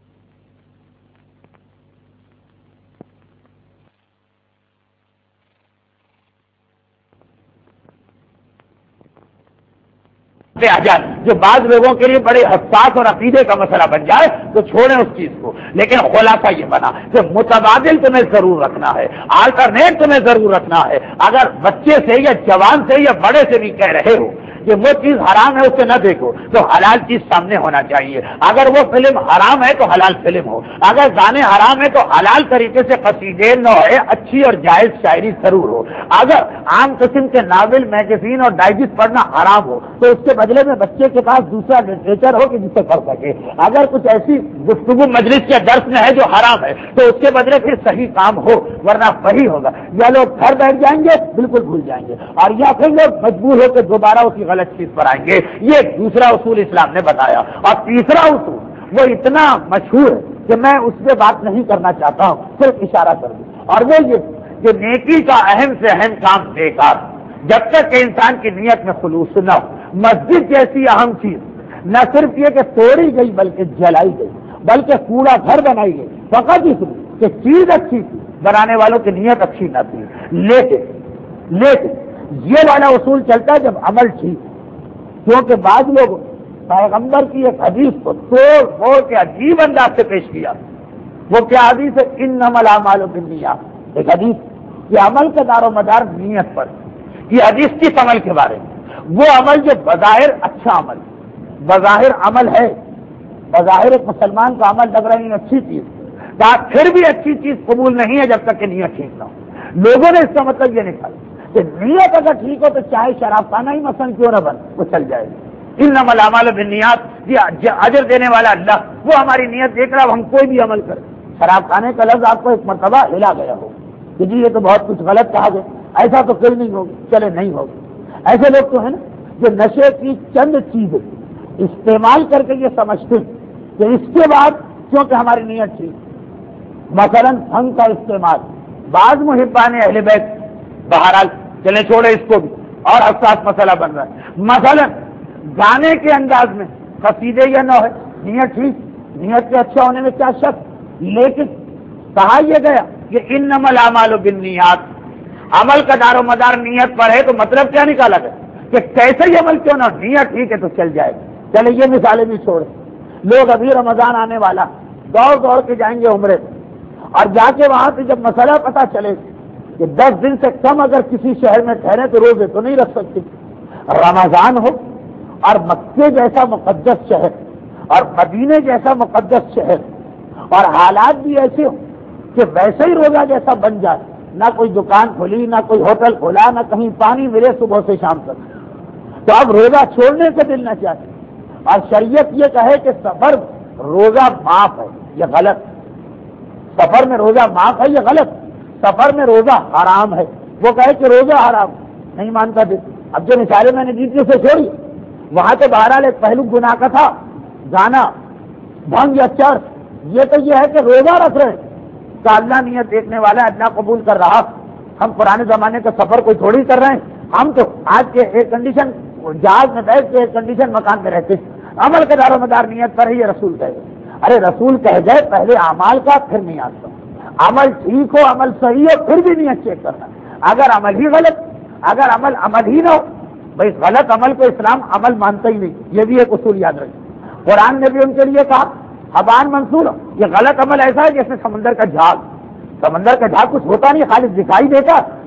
آ جائے جو بعض لوگوں کے لیے بڑے حساس اور عقیدے کا مسئلہ بن جائے تو چھوڑیں اس چیز کو، لیکن خلاصہ یہ بنا کہ متبادل تمہیں ضرور رکھنا ہے، آلٹرنیٹ تمہیں ضرور رکھنا ہے۔ اگر بچے سے یا جوان سے یا بڑے سے بھی کہہ رہے ہو کہ وہ چیز حرام ہے اسے نہ دیکھو تو حلال چیز سامنے ہونا چاہیے، اگر وہ فلم حرام ہے تو حلال فلم ہو، اگر گانے حرام ہے تو حلال طریقے سے قصیدے نہ ہو، اچھی اور جائز شاعری ضرور ہو، اگر عام قسم کے ناول میگزین اور ڈائجسٹ پڑھنا حرام ہو تو اس کے بدلے میں بچے کے پاس دوسرا لٹریچر ہو کہ جس سے پڑھ سکے، اگر کچھ ایسی گفتگو مجلس یا درس میں ہے جو حرام ہے تو اس کے بدلے پھر صحیح کام ہو، ورنہ وہی ہوگا یا لوگ گھر بیٹھ جائیں گے بالکل بھول جائیں گے اور یا پھر لوگ مجبور ہو کے دوبارہ اسی غلط چیز پر آئیں گے۔ یہ دوسرا اصول اسلام نے بتایا، اور تیسرا اصول وہ اتنا مشہور ہے کہ میں اس پہ بات نہیں کرنا چاہتا ہوں، صرف اشارہ کر دوں، اور وہ یہ کہ نیکی کا اہم سے اہم کام بیکار جب تک کہ انسان کی نیت میں خلوص نہ ہو۔ مسجد جیسی اہم چیز نہ صرف یہ کہ توڑی گئی بلکہ جلائی گئی، بلکہ کوڑا گھر بنائی گئی، فقط اس لیے کہ چیز اچھی تھی، بنانے والوں کی نیت اچھی نہ تھی، لیکن لیکن یہ والا اصول چلتا ہے جب عمل ٹھیک، کیونکہ بعض لوگ پیغمبر کی ایک حدیث کو توڑ پھوڑ کے عجیب انداز سے پیش کیا۔ وہ کیا حدیث ہے؟ انما الاعمال بالنیات، ایک حدیث کہ عمل کا دار و مدار نیت پر، یہ حدیث کس عمل کے بارے میں؟ وہ عمل جو بظاہر اچھا عمل، بظاہر عمل ہے، بظاہر ایک مسلمان کا عمل لگ رہی ہے اچھی چیز، پھر بھی اچھی چیز قبول نہیں ہے جب تک کہ نیت ٹھیک نہ ہو۔ لوگوں نے اس کا مطلب یہ نکالا کہ نیت اگر ٹھیک ہو تو چاہے شراب خانہ ہی مثلا کیوں نہ بن، وہ چل جائے گا۔ انما الاعمال بالنیات، یہ اجر دینے والا اللہ وہ ہماری نیت دیکھ رہا، ہم کوئی بھی عمل کریں۔ شراب خانے کا لفظ آپ کو ایک مرتبہ ہلا گیا ہو کہ جی یہ تو بہت کچھ غلط کہا گیا، ایسا تو کوئی نہیں ہوگی، چلے نہیں ہوگی۔ ایسے لوگ تو ہیں نا جو نشے کی چند چیزیں استعمال کر کے یہ سمجھتے ہیں کہ اس کے بعد کیونکہ ہماری نیت ٹھیک، مثلا بھنگ کا استعمال، بعض محبان اہل بیت، بہرحال چلے چھوڑے اس کو بھی، اور حساس مسئلہ بن رہا ہے، مثلا گانے کے انداز میں قصیدے یا نہ ہے، نیت ٹھیک، نیت کے اچھا ہونے میں کیا شک، لیکن کہا یہ گیا کہ انما الاعمال بالنیات، عمل کا دار و مدار نیت پر ہے، تو مطلب کیا نکالا گیا کہ کیسے ہی عمل کیوں نہ، نیت ٹھیک ہے تو چل جائے گا۔ چلے یہ مثالیں بھی چھوڑے، لوگ ابھی رمضان آنے والا دوڑ دوڑ کے جائیں گے عمرے میں، اور جا کے وہاں سے جب مسئلہ پتہ چلے کہ دس دن سے کم اگر کسی شہر میں ٹھہرے تو روزے تو نہیں رکھ سکتے، رمضان ہو اور مکے جیسا مقدس شہر اور مدینے جیسا مقدس شہر اور حالات بھی ایسے ہو کہ ویسے ہی روزہ جیسا بن جائے، نہ کوئی دکان کھلی، نہ کوئی ہوٹل کھلا، نہ کہیں پانی ملے صبح سے شام تک، تو اب روزہ چھوڑنے سے دل نہ چاہتے، اور شریعت یہ کہے کہ سفر روزہ معاف ہے، یہ غلط، سفر میں روزہ معاف ہے، یہ غلط، سفر میں روزہ حرام ہے، وہ کہے کہ روزہ حرام نہیں مانتا دل۔ اب جو مثالیں میں نے دی تھی اسے چھوڑی، وہاں تو بہرحال ایک پہلو گناہ کا تھا، گانا، بھنگ یا چرس، یہ تو یہ ہے کہ روزہ رکھ رہے کہ اللہ نیت دیکھنے والا، اللہ قبول کر رہا۔ ہم پرانے زمانے کا سفر کوئی تھوڑی کر رہے ہیں، ہم تو آج کے ایئر کنڈیشن جہاز میں بیٹھ کے ایئر کنڈیشن مکان میں رہتے ہیں، عمل کا دار و مدار نیت پر ہے، یہ رسول کہے گئے، ارے رسول کہہ گئے پہلے اعمال کا پھر نیت کا، عمل ٹھیک ہو، عمل صحیح ہو، پھر بھی نیت چیک کرنا، اگر عمل ہی غلط، اگر عمل عمل ہی نہ ہو، بھائی غلط عمل کو اسلام عمل مانتا ہی نہیں، یہ بھی ایک اصول یاد رکھیں۔ قرآن نے بھی ان کے لیے کہا حبان منصور، یہ غلط عمل ایسا ہے جیسے سمندر کا جھاگ، سمندر کا جھاگ کچھ ہوتا نہیں، خالی دکھائی دیتا،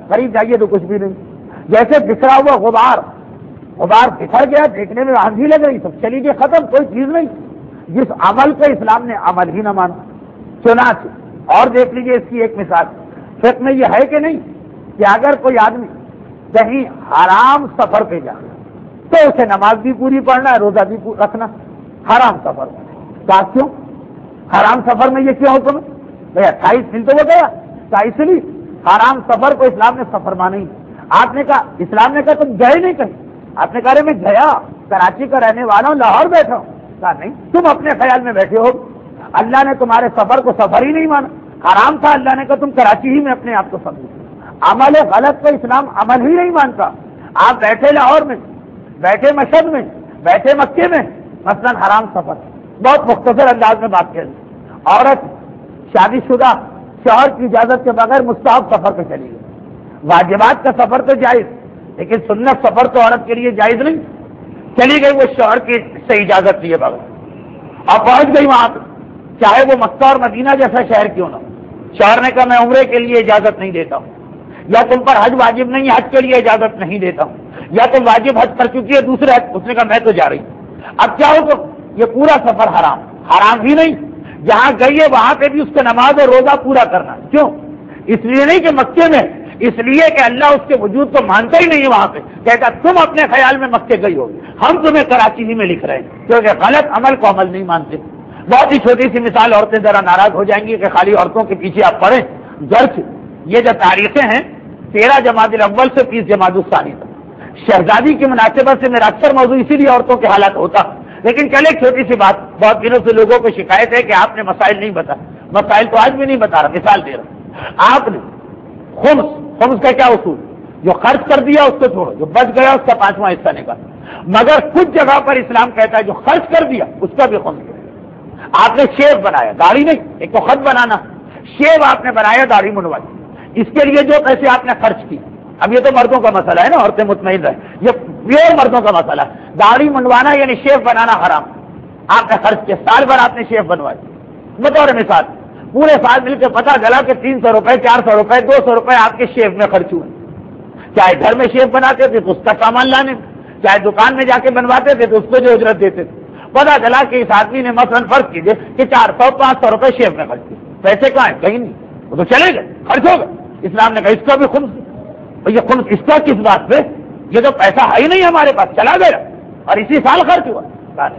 قریب جائیے تو کچھ بھی نہیں، جیسے بکھرا ہوا غبار، غبار بکھر گیا، دیکھنے میں آندھی لگ رہی، سب چلی گئی، ختم، کوئی چیز نہیں۔ جس عمل کو اسلام نے عمل ہی نہ مانا، چنانچہ اور دیکھ لیجیے اس کی ایک مثال، فقہ میں یہ ہے کہ نہیں کہ اگر کوئی آدمی کہیں حرام سفر پہ جائے تو اسے نماز بھی پوری پڑھنا ہے، روزہ بھی رکھنا، حرام سفر میں۔ کیا کیوں حرام سفر میں یہ کیوں حکم ہے؟ بھائی اٹھائیس دن تو وہ گیا، اٹھائیس لیے حرام سفر کو اسلام نے سفر مانا ہی۔ آپ نے کہا، اسلام نے کہا تم گئے نہیں کہیں، آپ نے کہا میں گیا، کراچی کا رہنے والا ہوں، لاہور بیٹھا ہوں، کہا نہیں، تم اپنے خیال میں بیٹھے ہو، اللہ نے تمہارے سفر کو سفر ہی نہیں مانا، حرام تھا، اللہ نے کہا تم کراچی ہی میں اپنے آپ کو سمجھو۔ عمل غلط کو اسلام عمل ہی نہیں مانتا۔ آپ بیٹھے لاہور میں، بیٹھے مشہد میں، بیٹھے مکے میں، مثلا حرام سفر، بہت مختصر انداز میں بات کریں، عورت شادی شدہ شوہر کی اجازت کے بغیر مستحب سفر پہ چلی گئی، واجبات کا سفر تو جائز، لیکن سنت سفر تو عورت کے لیے جائز نہیں، چلی گئی وہ شوہر کی سے اجازت لیے بغیر اور پہنچ گئی وہاں پہ، چاہے وہ مکہ اور مدینہ جیسا شہر کیوں نہ۔ شوہر نے کہا میں عمرے کے لیے اجازت نہیں دیتا ہوں، یا تم پر حج واجب نہیں، حج کے لیے اجازت نہیں دیتا ہوں، یا تم واجب حج کر چکی ہے دوسرے حج، اس نے کہا میں تو جا رہی ہوں۔ اب کیا ہو تو یہ پورا سفر حرام، حرام ہی نہیں، جہاں گئی ہے وہاں پہ بھی اس کا نماز اور روزہ پورا کرنا، کیوں؟ اس لیے نہیں کہ مکے میں، اس لیے کہ اللہ اس کے وجود کو مانتا ہی نہیں ہے وہاں پہ، کہتا تم اپنے خیال میں مکے گئی ہو، ہم تمہیں کراچی ہی میں لکھ رہے ہیں، کیونکہ غلط عمل کو عمل نہیں مانتے۔ بہت ہی چھوٹی سی مثال، عورتیں ذرا ناراض ہو جائیں گی کہ خالی عورتوں کے پیچھے آپ پڑھیں، گرچہ یہ جو تاریخیں ہیں تیرہ جمادی الاول سے تیس جمادی الثانی تک، شہزادی کی مناسبت سے میرا اکثر موضوع اسی لیے عورتوں کے حالات ہوتا، لیکن کل ایک چھوٹی سی بات، بہت دنوں سے لوگوں کو شکایت ہے کہ آپ نے مسائل نہیں بتا، مسائل تو آج بھی نہیں بتا رہا، مثال دے رہا، آپ نے خمس، خمس کا کیا اصول؟ جو خرچ کر دیا اس کو چھوڑو، جو بچ گیا اس کا پانچواں حصہ نکال، مگر کچھ جگہ پر اسلام کہتا ہے جو خرچ کر دیا اس کا بھی خمس۔ آپ نے شیو بنایا، داڑھی نہیں، ایک تو خط بنانا، شیو آپ نے بنایا، داڑھی منڈوائی، اس کے لیے جو پیسے آپ نے خرچ کی، اب یہ تو مردوں کا مسئلہ ہے نا، عورتیں مطمئن رہے، یہ پیور مردوں کا مسئلہ ہے، داڑھی منڈوانا یعنی شیو بنانا حرام، آپ نے خرچ کیا، سال بھر آپ نے شیو بنوائی، بطور مثال پورے سال مل کے پتہ چلا کہ تین سو روپئے، چار سو روپئے، دو سو روپئے آپ کے شیو میں خرچ ہوئے، چاہے گھر میں شیو بناتے تھے تو اس کا سامان لانے میں، چاہے دکان میں جا کے بنواتے تھے تو اس کو جو اجرت دیتے تھے، پتا چلا کہ اس آدمی نے مثلاً فرض کیجیے کہ چار سو پانچ سو روپئے شیو میں خرچ کیے، پیسے کہاں ہیں؟ کہیں نہیں، وہ تو چلے گئے، خرچ ہو گئے۔ اسلام نے کہا اس کا بھی خمس، یہ خمس اس کا کس بات پہ؟ یہ تو پیسہ ہے ہی نہیں ہمارے پاس، چلا گیا اور اسی سال خرچ ہوا۔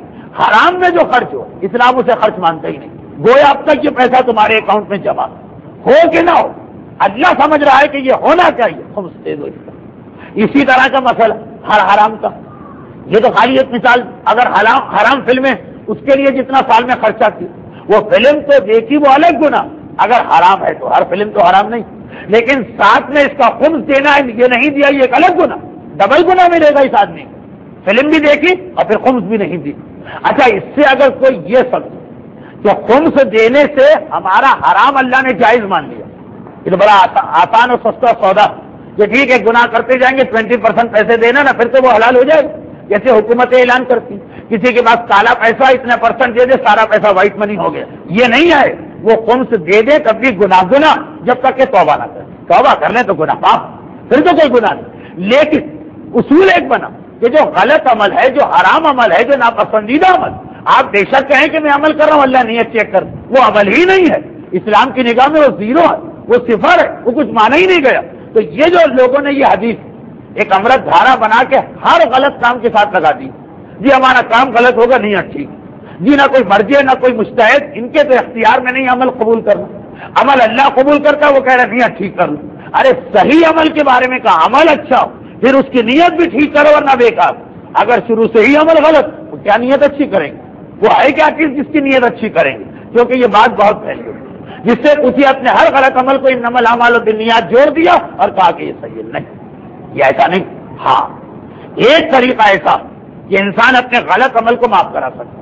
حرام میں جو خرچ ہوا اسلام اسے خرچ مانتا ہی نہیں، گویا اب تک یہ پیسہ تمہارے اکاؤنٹ میں جمع ہو کہ نہ ہو، اللہ سمجھ رہا ہے کہ یہ ہونا چاہیے، خمس دے دو اس کا۔ اسی طرح کا مسئلہ ہر حرام کا، یہ تو خالی ایک مثال، اگر حرام حرام فلمیں اس کے لیے جتنا سال میں خرچہ کی، وہ فلم تو دیکھی وہ الگ گناہ، اگر حرام ہے تو ہر فلم تو حرام نہیں، لیکن ساتھ میں اس کا خمس دینا ہے، یہ نہیں دیا، یہ ایک الگ گناہ، ڈبل گناہ ملے گا اس آدمی کو، فلم بھی دیکھی اور پھر خمس بھی نہیں دی۔ اچھا اس سے اگر کوئی یہ سمجھے کہ خمس دینے سے ہمارا حرام اللہ نے جائز مان لیا، یہ تو بڑا آسان اور سستا سودا، یہ ٹھیک ہے گناہ کرتے جائیں گے ٹوینٹی پرسینٹ پیسے دینا نا، پھر تو وہ حلال ہو جائے گا، جیسے حکومتیں اعلان کرتی کسی کے پاس کالا پیسہ اتنا پرسنٹ دے دے سارا پیسہ وائٹ منی ہو گیا، یہ نہیں ہے، وہ خمس دے دے تب بھی گناہ گناہ جب تک کہ توبہ نہ کرے، توبہ کر لیں تو گناہ معاف، پھر تو کوئی گناہ نہیں، لیکن اصول ایک بنا کہ جو غلط عمل ہے، جو حرام عمل ہے، جو ناپسندیدہ عمل، آپ بے شک کہیں کہ میں عمل کر رہا ہوں اللہ نیت چیک کر، وہ عمل ہی نہیں ہے، اسلام کی نگاہ میں وہ زیرو ہے، وہ صفر ہے، وہ کچھ مانا ہی نہیں گیا۔ تو یہ جو لوگوں نے یہ حدیث ایک امرت دھارا بنا کے ہر غلط کام کے ساتھ لگا دی، جی ہمارا کام غلط ہوگا نہیں ٹھیک، جی نہ کوئی مرجع نہ کوئی مجتہد، ان کے تو اختیار میں نہیں عمل قبول کرنا، عمل اللہ قبول کرتا وہ کہہ رہا نہیں ٹھیک کر لو، ارے صحیح عمل کے بارے میں کہا عمل اچھا ہو، پھر اس کی نیت بھی ٹھیک کرو اور نہ بیکار، اگر شروع سے ہی عمل غلط تو کیا نیت اچھی کریں گے؟ وہ ہے کیا چیز جس کی نیت اچھی کریں گے؟ کیونکہ یہ بات بہت پہلے جس سے کچھ اپنے ہر غلط عمل کو انما الاعمال بالنیات جوڑ دیا اور کہا کہ یہ صحیح نہیں، یہ ایسا نہیں۔ ہاں ایک طریقہ ایسا کہ انسان اپنے غلط عمل کو معاف کرا سکتا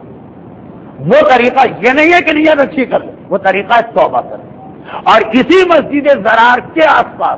ہے، وہ طریقہ یہ نہیں ہے کہ نیت اچھی کر لے، وہ طریقہ ہے توبہ کرے، اور اسی مسجد زرار کے آس پاس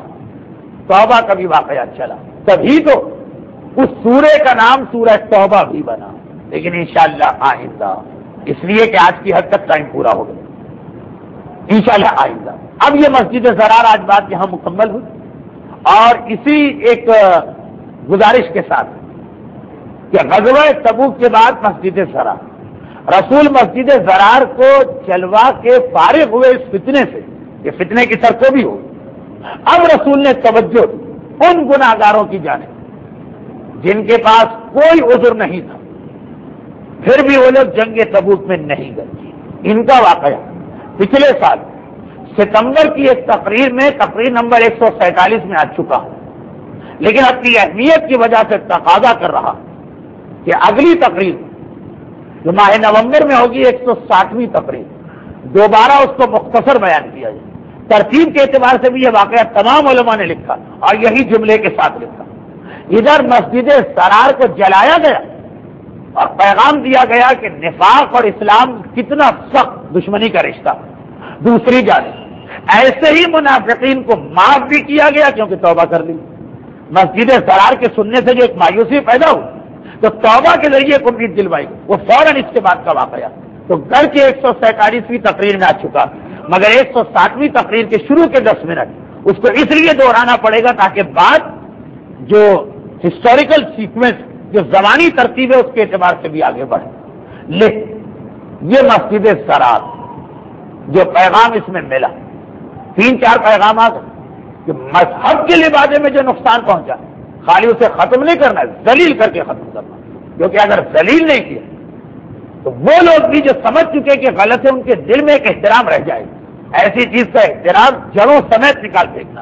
توبہ کا بھی واقعہ چلا، تبھی تو اس سورے کا نام سورہ توبہ بھی بنا، لیکن انشاءاللہ آئندہ، اس لیے کہ آج کی حد تک ٹائم پورا ہو گیا، انشاءاللہ آئندہ۔ اب یہ مسجد زرار آج بات یہاں مکمل ہوئی، اور اسی ایک گزارش کے ساتھ کہ غزوہ تبوک کے بعد مسجد زرار، رسول مسجد زرار کو چلوا کے فارغ ہوئے اس فتنے سے، یہ فتنے کی سرکوبی ہو، اب رسول نے توجہ دی ان گناہگاروں کی جانب جن کے پاس کوئی عذر نہیں تھا، پھر بھی وہ لوگ جنگ تبوک میں نہیں گئے۔ ان کا واقعہ پچھلے سال ستمبر کی ایک تقریر میں، تقریر نمبر ایک سو سینتالیس میں آ چکا ہوں، لیکن اپنی اہمیت کی وجہ سے تقاضا کر رہا کہ اگلی تقریر جو ماہ نومبر میں ہوگی، ایک سو ساٹھویں تقریر، دوبارہ اس کو مختصر بیان کیا جائے۔ ترتیب کے اعتبار سے بھی یہ واقعہ تمام علماء نے لکھا اور یہی جملے کے ساتھ لکھا۔ ادھر مسجد زرار کو جلایا گیا اور پیغام دیا گیا کہ نفاق اور اسلام کتنا سخت دشمنی کا رشتہ، دوسری جانب ایسے ہی منافقین کو معاف بھی کیا گیا کیونکہ توبہ کر لی۔ مسجد زرار کے سننے سے جو ایک مایوسی پیدا ہوئی تو توبہ کے ذریعے ایک امید دلوائی گئی، وہ فوراً اس کے بعد کا واقعہ تو گھر کے ایک سو سینتالیسویں تقریر میں آ چکا، مگر ایک سو ساٹھویں تقریر کے شروع کے دس منٹ اس کو اس لیے دہرانا پڑے گا تاکہ بعد جو ہسٹوریکل سیکوینس، جو زمانی ترتیب ہے، اس کے اعتبار سے بھی آگے بڑھے۔ لیکن یہ مسجد زرار جو پیغام اس میں ملا، تین چار پیغامات کہ مذہب کے لبادے میں جو نقصان پہنچا خالی اسے ختم نہیں کرنا ہے، ذلیل کر کے ختم کرنا، کیونکہ اگر ذلیل نہیں کیا تو وہ لوگ بھی جو سمجھ چکے کہ غلط ہے ان کے دل میں ایک احترام رہ جائے گا، ایسی چیز کا احترام جڑوں سمیت نکال پھینکنا۔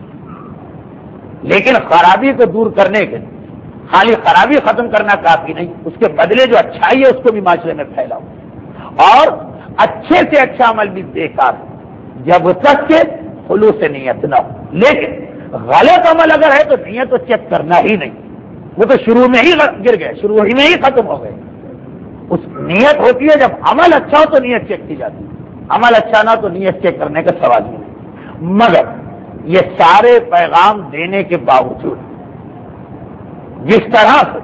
لیکن خرابی کو دور کرنے کے خالی خرابی ختم کرنا کافی نہیں، اس کے بدلے جو اچھائی ہے اس کو بھی معاشرے میں پھیلاؤ، اور اچھے سے اچھا عمل بھی بیکار ہے جب تک کہ خلوص نیت نہ ہو۔ لیکن غلط عمل اگر ہے تو نیت تو چیک کرنا ہی نہیں، وہ تو شروع میں ہی گر گئے، شروع ہی میں ہی ختم ہو گئے۔ اس نیت ہوتی ہے جب عمل اچھا ہو تو نیت چیک کی جاتی ہے، عمل اچھا نہ تو نیت چیک کرنے کا سوال ہی نہیں۔ مگر یہ سارے پیغام دینے کے باوجود جس طرح سے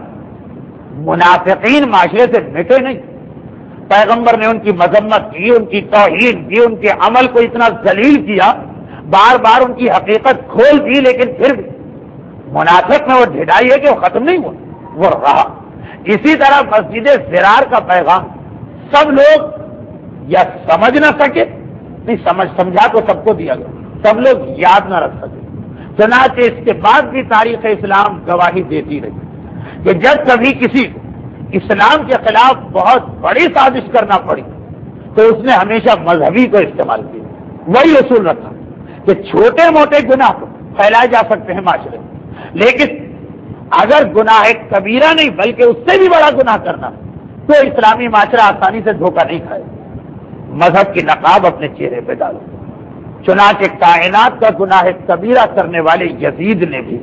منافقین معاشرے سے مٹے نہیں، پیغمبر نے ان کی مذمت کی، ان کی توہین کی، ان کے عمل کو اتنا ذلیل کیا، بار بار ان کی حقیقت کھول دی، لیکن پھر بھی منافق میں وہ ڈھٹائی ہے کہ وہ ختم نہیں ہوا، وہ رہا۔ اسی طرح مسجد زرار کا پیغام سب لوگ یا سمجھ نہ سکے، نہیں سمجھ سمجھا تو سب کو دیا گیا، سب لوگ یاد نہ رکھ سکے۔ چنانچہ اس کے بعد بھی تاریخ اسلام گواہی دیتی رہی کہ جب کبھی کسی کو اسلام کے خلاف بہت بڑی سازش کرنا پڑی تو اس نے ہمیشہ مذہبی کو استعمال کیا، وہی اصول رکھا کہ چھوٹے موٹے گناہ کو پھیلائے جا سکتے ہیں معاشرے میں، لیکن اگر گناہ کبیرہ نہیں بلکہ اس سے بھی بڑا گناہ کرنا تو اسلامی معاشرہ آسانی سے دھوکہ نہیں کھائے۔ مذہب کی نقاب اپنے چہرے پہ ڈالو۔ چنانچہ کائنات کا گناہ کبیرہ کرنے والے یزید نے بھی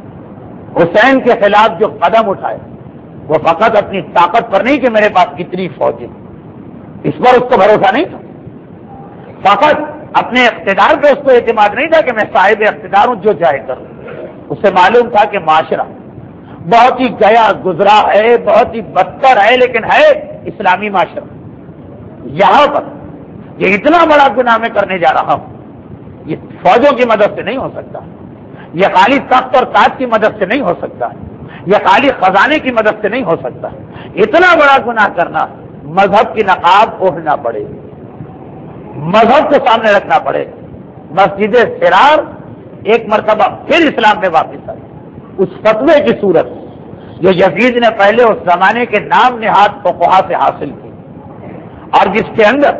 حسین کے خلاف جو قدم اٹھائے وہ فقط اپنی طاقت پر نہیں کہ میرے پاس کتنی فوج ہے، اس پر اس کو بھروسہ نہیں تھا، فقط اپنے اقتدار پہ اس کو اعتماد نہیں تھا کہ میں صاحب اقتدار ہوں جو چاہے کروں، اسے معلوم تھا کہ معاشرہ بہت ہی گیا گزرا ہے، بہت ہی بدتر ہے، لیکن ہے اسلامی معاشرہ، یہاں پر یہ اتنا بڑا گناہ میں کرنے جا رہا ہوں، یہ فوجوں کی مدد سے نہیں ہو سکتا، یہ خالی تخت اور تاج کی مدد سے نہیں ہو سکتا، یہ خالی خزانے کی مدد سے نہیں ہو سکتا، اتنا بڑا گناہ کرنا مذہب کی نقاب اوڑھنا پڑے، مذہب کو سامنے رکھنا پڑے۔ مسجد زرار ایک مرتبہ پھر اسلام میں واپس آئی، اس فتوے کی صورت جو یزید نے پہلے اس زمانے کے نام نہاد فقہا سے حاصل کی، اور جس کے اندر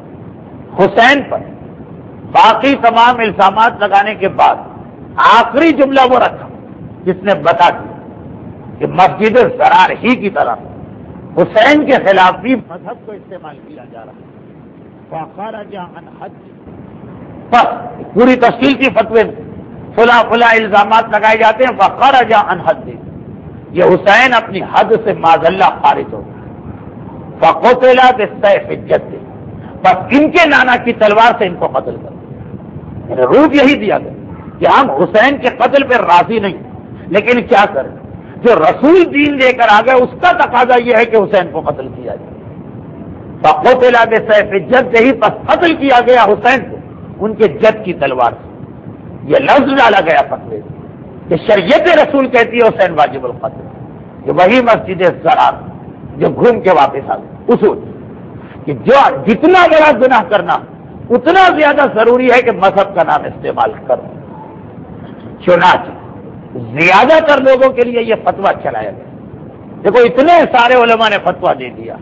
حسین پر باقی تمام الزامات لگانے کے بعد آخری جملہ وہ رکھا جس نے بتا دیا کہ مسجد زرار ہی کی طرح حسین کے خلاف بھی مذہب کو استعمال کیا جا رہا ہے۔ فخرج عن حد، بس پوری تفصیل کی فتوے میں فلاں فلاں الزامات لگائے جاتے ہیں، فخرج عن حد، یہ حسین اپنی حد سے معاذ اللہ خارج ہو گئے، فقتل بالسیف الجد، بس ان کے نانا کی تلوار سے ان کو قتل کر دیا۔ روپ یہی دیا گیا کہ ہم حسین کے قتل پہ راضی نہیں، لیکن کیا کریں، جو رسول دین لے کر آ گئے اس کا تقاضا یہ ہے کہ حسین کو قتل کیا جائے۔ فقتل بالسیف الجد، ہی پس قتل کیا گیا حسین کو ان کے جد کی تلوار سے، یہ لفظ ڈالا گیا فتوے میں۔ کہ شریعت رسول کہتی ہے حسین واجب القتل، کہ وہی مسجد زرار جو گھوم کے واپس آ گئے، اصول کہ جو جتنا بڑا گناہ کرنا اتنا زیادہ ضروری ہے کہ مذہب کا نام استعمال کرو. چنانچہ زیادہ تر لوگوں کے لیے یہ فتویٰ چلایا گیا. دیکھو اتنے سارے علماء نے فتویٰ دے دیا.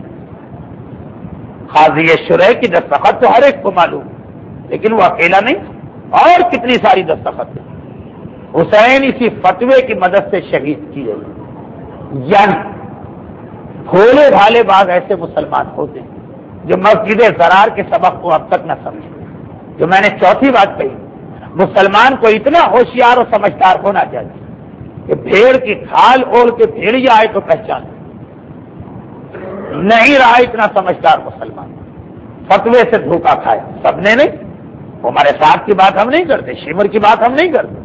قاضی شرح کی دستخط تو ہر ایک کو معلوم، لیکن وہ اکیلا نہیں، اور کتنی ساری دستخط. حسین اسی فتوے کی مدد سے شہید کیے. یعنی بھولے بھالے بعض ایسے مسلمان ہوتے ہیں جو مسجد زرار کے سبق کو اب تک نہ سمجھے. جو میں نے چوتھی بات کہی، مسلمان کو اتنا ہوشیار اور سمجھدار ہونا چاہیے کہ بھیڑ کی کھال اوڑھ کے بھیڑیا آئے تو پہچان. نہیں رہا اتنا سمجھدار مسلمان، فتوے سے دھوکہ کھایا. سب نے نہیں، ہمارے ساتھ کی بات ہم نہیں کرتے، شمر کی بات ہم نہیں کرتے.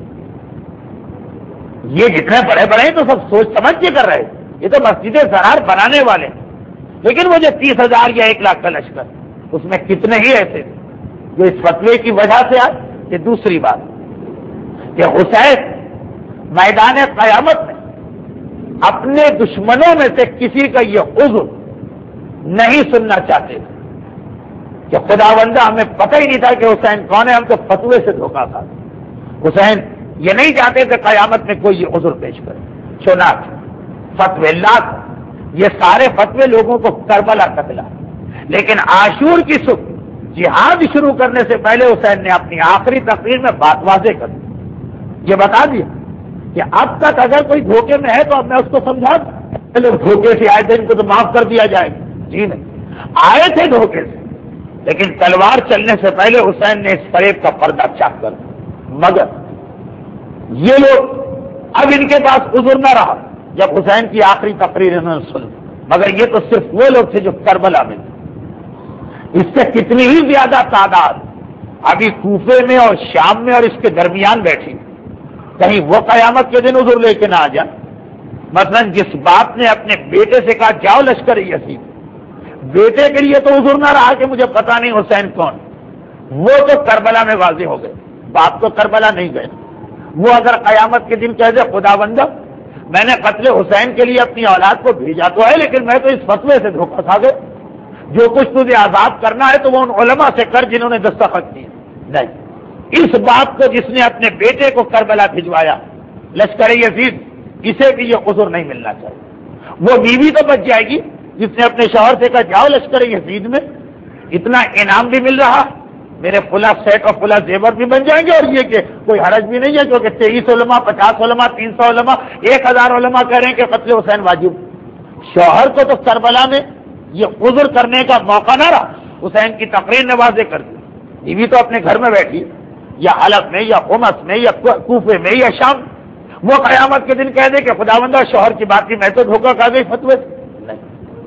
یہ جتنے بڑے بڑے ہیں تو سب سوچ سمجھ کے کر رہے ہیں. یہ تو مسجد زرار بنانے والے ہیں. لیکن وہ جو تیس ہزار یا ایک لاکھ کا لشکر، اس میں کتنے ہی ایسے تھے جو اس فتوے کی وجہ سے آئے. یہ دوسری بات کہ حسین میدان قیامت میں اپنے دشمنوں میں سے کسی کا یہ عذر نہیں سننا چاہتے کہ خداوندہ ہمیں پتہ ہی نہیں تھا کہ حسین کون ہے، ہم تو فتوے سے دھوکہ کھا. حسین یہ نہیں چاہتے کہ قیامت میں کوئی یہ عذر پیش کرے. چنانچہ فتوے لاکھ، یہ سارے فتوے لوگوں کو کربلا قتلا. لیکن عاشور کی صبح جہاد شروع کرنے سے پہلے حسین نے اپنی آخری تقریر میں بات واضح کر دی. یہ بتا دیا کہ اب تک اگر کوئی دھوکے میں ہے تو اب میں اس کو سمجھا دوں. لوگ دھوکے سے آئے تھے، ان کو تو معاف کر دیا جائے گا. جی نہیں، آئے تھے دھوکے سے، لیکن تلوار چلنے سے پہلے حسین نے اس فریب کا پردہ چاک کر دیا. مگر یہ لوگ اب ان کے پاس عذر نہ رہا جب حسین کی آخری تقریر انہوں نے سنی. مگر یہ تو صرف وہ لوگ تھے جو کربلا میں تھے. اس سے کتنی ہی زیادہ تعداد ابھی کوفے میں اور شام میں اور اس کے درمیان بیٹھی، کہیں وہ قیامت کے دن عذر لے کے نہ آ جائے. مثلا جس باپ نے اپنے بیٹے سے کہا جاؤ لشکر یزید، بیٹے کے لیے تو عذر نہ رہا کہ مجھے پتا نہیں حسین کون، وہ تو کربلا میں واضح ہو گئے. باپ تو کربلا نہیں گئے. وہ اگر قیامت کے دن کہہ دے خداوندہ میں نے قتل حسین کے لیے اپنی اولاد کو بھیجا تو ہے، لیکن میں تو اس فتوے سے دھوکہ کھا گئے، جو کچھ تجھے آزاد کرنا ہے تو وہ ان علماء سے کر جنہوں نے دستخط کیے. نہیں، اس بات کو جس نے اپنے بیٹے کو کربلا بھجوایا لشکر یزید، اسے بھی یہ عذر نہیں ملنا چاہیے. وہ بیوی تو بچ جائے گی جس نے اپنے شوہر سے کہا جاؤ لشکر یزید میں، اتنا انعام بھی مل رہا، میرے فلاں سیٹ اور فلاں زیور بھی بن جائیں گے، اور یہ کہ کوئی حرج بھی نہیں ہے کیونکہ تیئیس علماء، پچاس علماء، تین سو علماء، ایک ہزار علماء کہہ رہے ہیں کہ قتل حسین واجب. شوہر کو تو کربلا میں یہ عذر کرنے کا موقع نہ رہا، حسین کی تقریر نے واضح کر دی. بیوی تو اپنے گھر میں بیٹھی، یا حلب میں یا حمص میں یا کوفے میں یا شام، وہ قیامت کے دن کہہ دے کہ خداوندہ شوہر کی بات کی میں تو دھوکہ کھا گئی فتوے سے. نہیں،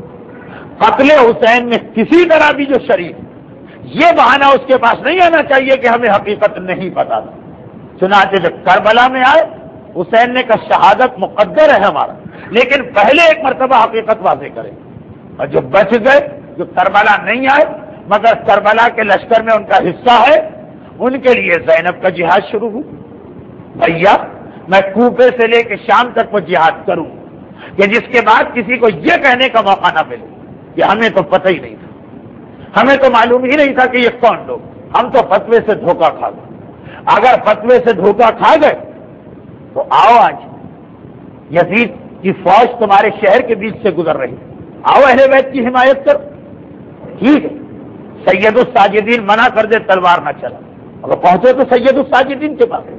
قتل حسین میں کسی طرح بھی جو شریک، یہ بہانہ اس کے پاس نہیں آنا چاہیے کہ ہمیں حقیقت نہیں پتا تھا. چنانچہ جب کربلا میں آئے حسین نے کہا شہادت مقدر ہے ہمارا، لیکن پہلے ایک مرتبہ حقیقت واضح کریں. اور جو بچ گئے، جو کربلا نہیں آئے مگر کربلا کے لشکر میں ان کا حصہ ہے، ان کے لیے زینب کا جہاد شروع ہو. بھیا میں کوفے سے لے کے شام تک وہ جہاد کروں کہ جس کے بعد کسی کو یہ کہنے کا موقع نہ ملے کہ ہمیں تو پتہ ہی نہیں تھا، ہمیں تو معلوم ہی نہیں تھا کہ یہ کون لوگ، ہم تو فتوے سے دھوکہ کھا گئے. اگر فتوے سے دھوکہ کھا گئے تو آؤ، آج یزید کی فوج تمہارے شہر کے بیچ سے گزر رہی، آؤ اہل بیت کی حمایت کرو. ٹھیک ہے، سید الساجدین منع کر دے تلوار نہ چلا، اگر پہنچے تو سید الساجدین کے پاس.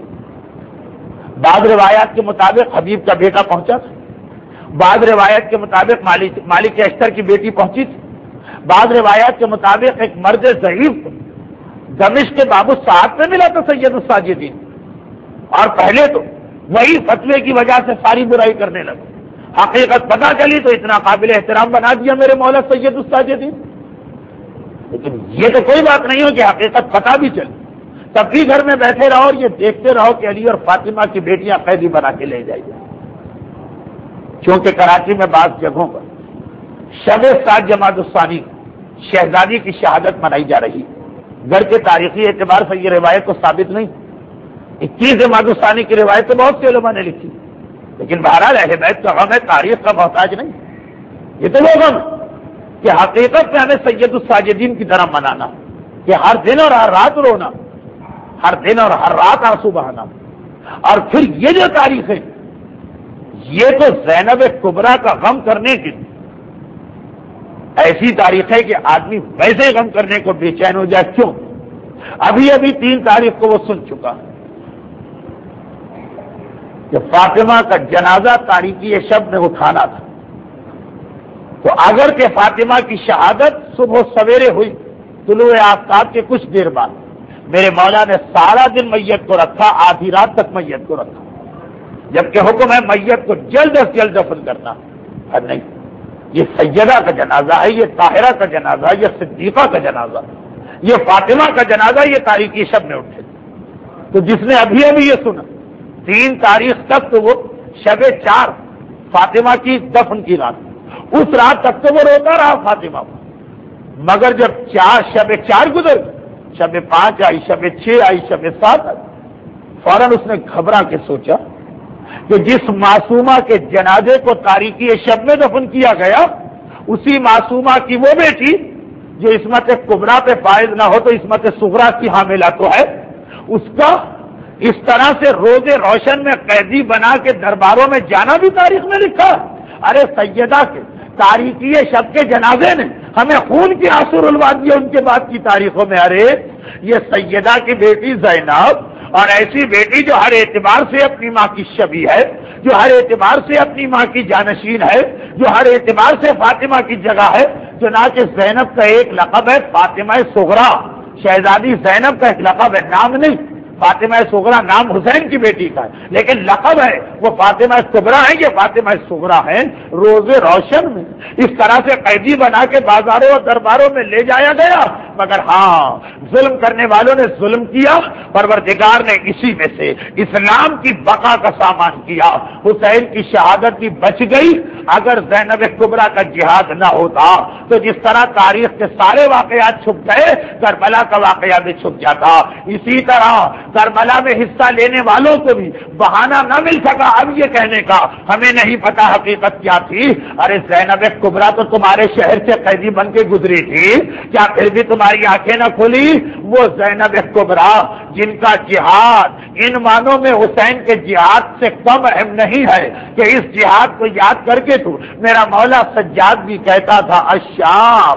بعض روایات کے مطابق حبیب کا بیٹا پہنچا تھا، بعض روایات کے مطابق مالک مالک اشتر کی بیٹی پہنچی تھی، بعض روایات کے مطابق ایک مرد ضعیف دمشق کے باب الساعت میں ملا تھا سید الساجدین، اور پہلے تو وہی فتوے کی وجہ سے ساری برائی کرنے لگے. حقیقت پتہ چلی تو اتنا قابل احترام بنا دیا میرے مولا سید الساجدین. لیکن یہ تو کوئی بات نہیں ہو کہ حقیقت پتہ بھی چلے، تب بھی گھر میں بیٹھے رہو اور یہ دیکھتے رہو کہ علی اور فاطمہ کی بیٹیاں قیدی بنا کے لے جائی جائیں. چونکہ کراچی میں بعض جگہوں پر شب سات جماعت الثانی شہزادی کی شہادت منائی جا رہی، گھر کے تاریخی اعتبار سے یہ روایت کو ثابت نہیں، اکیس مادثانی کی روایت تو بہت سے علماء نے لکھی، لیکن بہرحال اہل بیت کا غم ہے، تاریخ کا محتاج نہیں. یہ تو وہ غم کہ حقیقت میں ہمیں سید الساجدین کی طرح منانا، کہ ہر دن اور ہر رات رونا، ہر دن اور ہر رات آنسو بہانا. اور پھر یہ جو تاریخ ہے یہ تو زینب کبریٰ کا غم کرنے کی ایسی تاریخ ہے کہ آدمی ویسے غم کرنے کو بے چین ہو جائے. کیوں؟ ابھی ابھی تین تاریخ کو وہ سن چکا کہ فاطمہ کا جنازہ تاریخی شب میں اٹھانا تھا. تو اگر کہ فاطمہ کی شہادت صبح سویرے ہوئی طلوع آفتاب کے کچھ دیر بعد، میرے مولا نے سارا دن میت کو رکھا، آدھی رات تک میت کو رکھا، جبکہ حکم ہے میت کو جلد از جلد دفن کرنا. نہیں، یہ سیدہ کا جنازہ ہے، یہ طاہرہ کا جنازہ ہے، یہ صدیقہ کا جنازہ ہے، یہ فاطمہ کا جنازہ، یہ تاریخی شب میں اٹھے. تو جس نے ابھی ابھی یہ سنا، تین تاریخ تک تو وہ شب چار فاطمہ کی دفن کی رات، اس رات تک تو وہ روتا رہا فاطمہ کو. مگر جب چار شب چار گزر گئی، شب پانچ آئی، شب چھ آئی، شب سات آئی، فوراً اس نے گھبرا کے سوچا کہ جس معصومہ کے جنازے کو تاریخی شب میں دفن کیا گیا، اسی معصومہ کی وہ بیٹی جو عصمت کبریٰ پہ فائز نہ ہو تو عصمت صغریٰ کی حاملہ تو ہے، اس کا اس طرح سے روز روشن میں قیدی بنا کے درباروں میں جانا بھی تاریخ میں لکھا. ارے سیدہ کے تاریخی شب کے جنازے نے ہمیں خون کی آنسو رلوا دیا ان کے بعد کی تاریخوں میں. ارے یہ سیدہ کی بیٹی زینب، اور ایسی بیٹی جو ہر اعتبار سے اپنی ماں کی شبیہ ہے، جو ہر اعتبار سے اپنی ماں کی جانشین ہے، جو ہر اعتبار سے فاطمہ کی جگہ ہے. چنانچہ زینب کا ایک لقب ہے فاطمہ صغریٰ، شہزادی زینب کا ایک لقب ہے، نام نہیں. فاطمہ صغریٰ نام حسین کی بیٹی کا ہے، لیکن لقب ہے وہ فاطمہ کبریٰ ہے، یہ فاطمہ صغریٰ ہے. روز روشن میں اس طرح سے قیدی بنا کے بازاروں اور درباروں میں لے جایا گیا. مگر ہاں، ظلم کرنے والوں نے ظلم کیا، پروردگار نے اسی میں سے اسلام کی بقا کا سامان کیا. حسین کی شہادت بھی بچ گئی. اگر زینب کبریٰ کا جہاد نہ ہوتا تو جس طرح تاریخ کے سارے واقعات چھپ گئے، کربلا کا واقعہ بھی چھپ جاتا. اسی طرح کربلا میں حصہ لینے والوں کو بھی بہانہ نہ مل سکا اب یہ کہنے کا ہمیں نہیں پتا حقیقت کیا تھی. ارے زینب کبریٰ تو تمہارے شہر سے قیدی بن کے گزری تھی، کیا پھر بھی تمہاری آنکھیں نہ کھلی؟ وہ زینب کبریٰ جن کا جہاد ان معنوں میں حسین کے جہاد سے کم اہم نہیں ہے کہ اس جہاد کو یاد کر کے تو میرا مولا سجاد بھی کہتا تھا الشام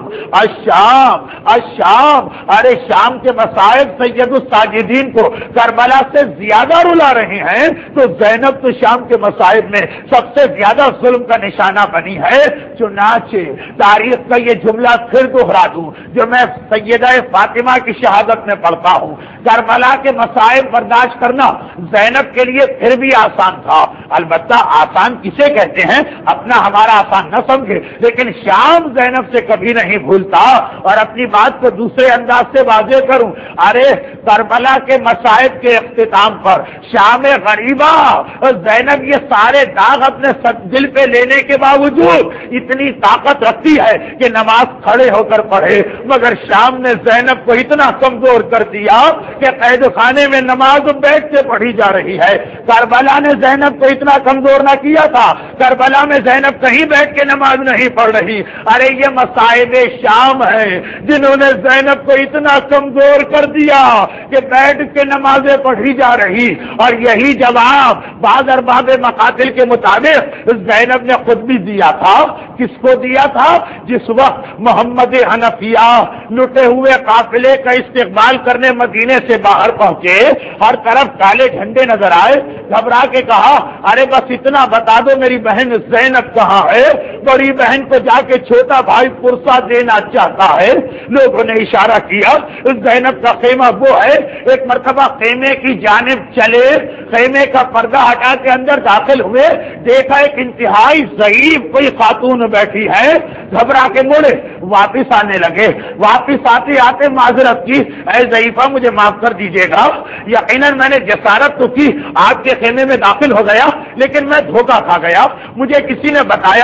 الشام الشام. ارے شام کے مصائب سید الساجدین کو کربلا سے زیادہ رلا رہے ہیں، تو زینب تو شام کے مصائب میں سب سے زیادہ ظلم کا نشانہ بنی ہے. چنانچہ تاریخ کا یہ جملہ پھر دوہرا دوں جو میں سیدہ فاطمہ کی شہادت میں پڑھتا ہوں. کربلا کے مصائب برداشت کرنا زینب کے لیے پھر بھی آسان تھا. البتہ آسان کسے کہتے ہیں اپنا ہمارا آسان نہ سمجھے، لیکن شام زینب سے کبھی نہیں بھولتا. اور اپنی بات کو دوسرے انداز سے واضح کروں، ارے کربلا کے مصائب کے اختتام پر شام غریبہ زینب یہ سارے داغ اپنے دل پہ لینے کے باوجود اتنی طاقت رکھتی ہے کہ نماز کھڑے ہو کر پڑھے. مگر شام نے زینب کو اتنا کمزور کر دیا کہ قید خانے میں نماز بیٹھ کے پڑھی جا رہی ہے. کربلا نے زینب کو اتنا کمزور نہ کیا تھا، کربلا میں زینب کہیں بیٹھ کے نماز نہیں پڑھ رہی. ارے یہ مصائب شام ہے جنہوں نے زینب کو اتنا کمزور کر دیا کہ بیٹھ کے نمازیں پڑھی جا رہی. اور یہی جواب بعض ارباب مقاتل کے مطابق زینب نے خود بھی دیا تھا. کس کو دیا تھا؟ جس وقت محمد حنفیہ لٹے ہوئے قافلے کا استقبال کرنے مدینے سے باہر پہنچے، ہر طرف کالے جھنڈے نظر آئے، گھبرا کے کہا ارے بس اتنا بتا دو میری بہن زینب کہاں ہے؟ بڑی بہن کو جا کے چھوٹا بھائی پرسا دینا چاہتا ہے. لوگوں نے اشارہ کیا زینب کا خیمہ وہ ہے. ایک مرتبہ خیمے کی جانب چلے، خیمے کا پردہ ہٹا کے اندر داخل ہوئے، دیکھا ایک انتہائی ضعیف کوئی خاتون بیٹھی ہے. گھبرا کے مڑے، واپس آنے لگے. واپس آتے آتے معذرت کی، اے ضعیفہ مجھے معاف کر دیجیے گا، یقیناً میں نے جسارت تو کی، آپ کے خیمے میں داخل ہو گیا، لیکن میں دھوکہ کھا گیا. مجھے کسی نے بتایا یہ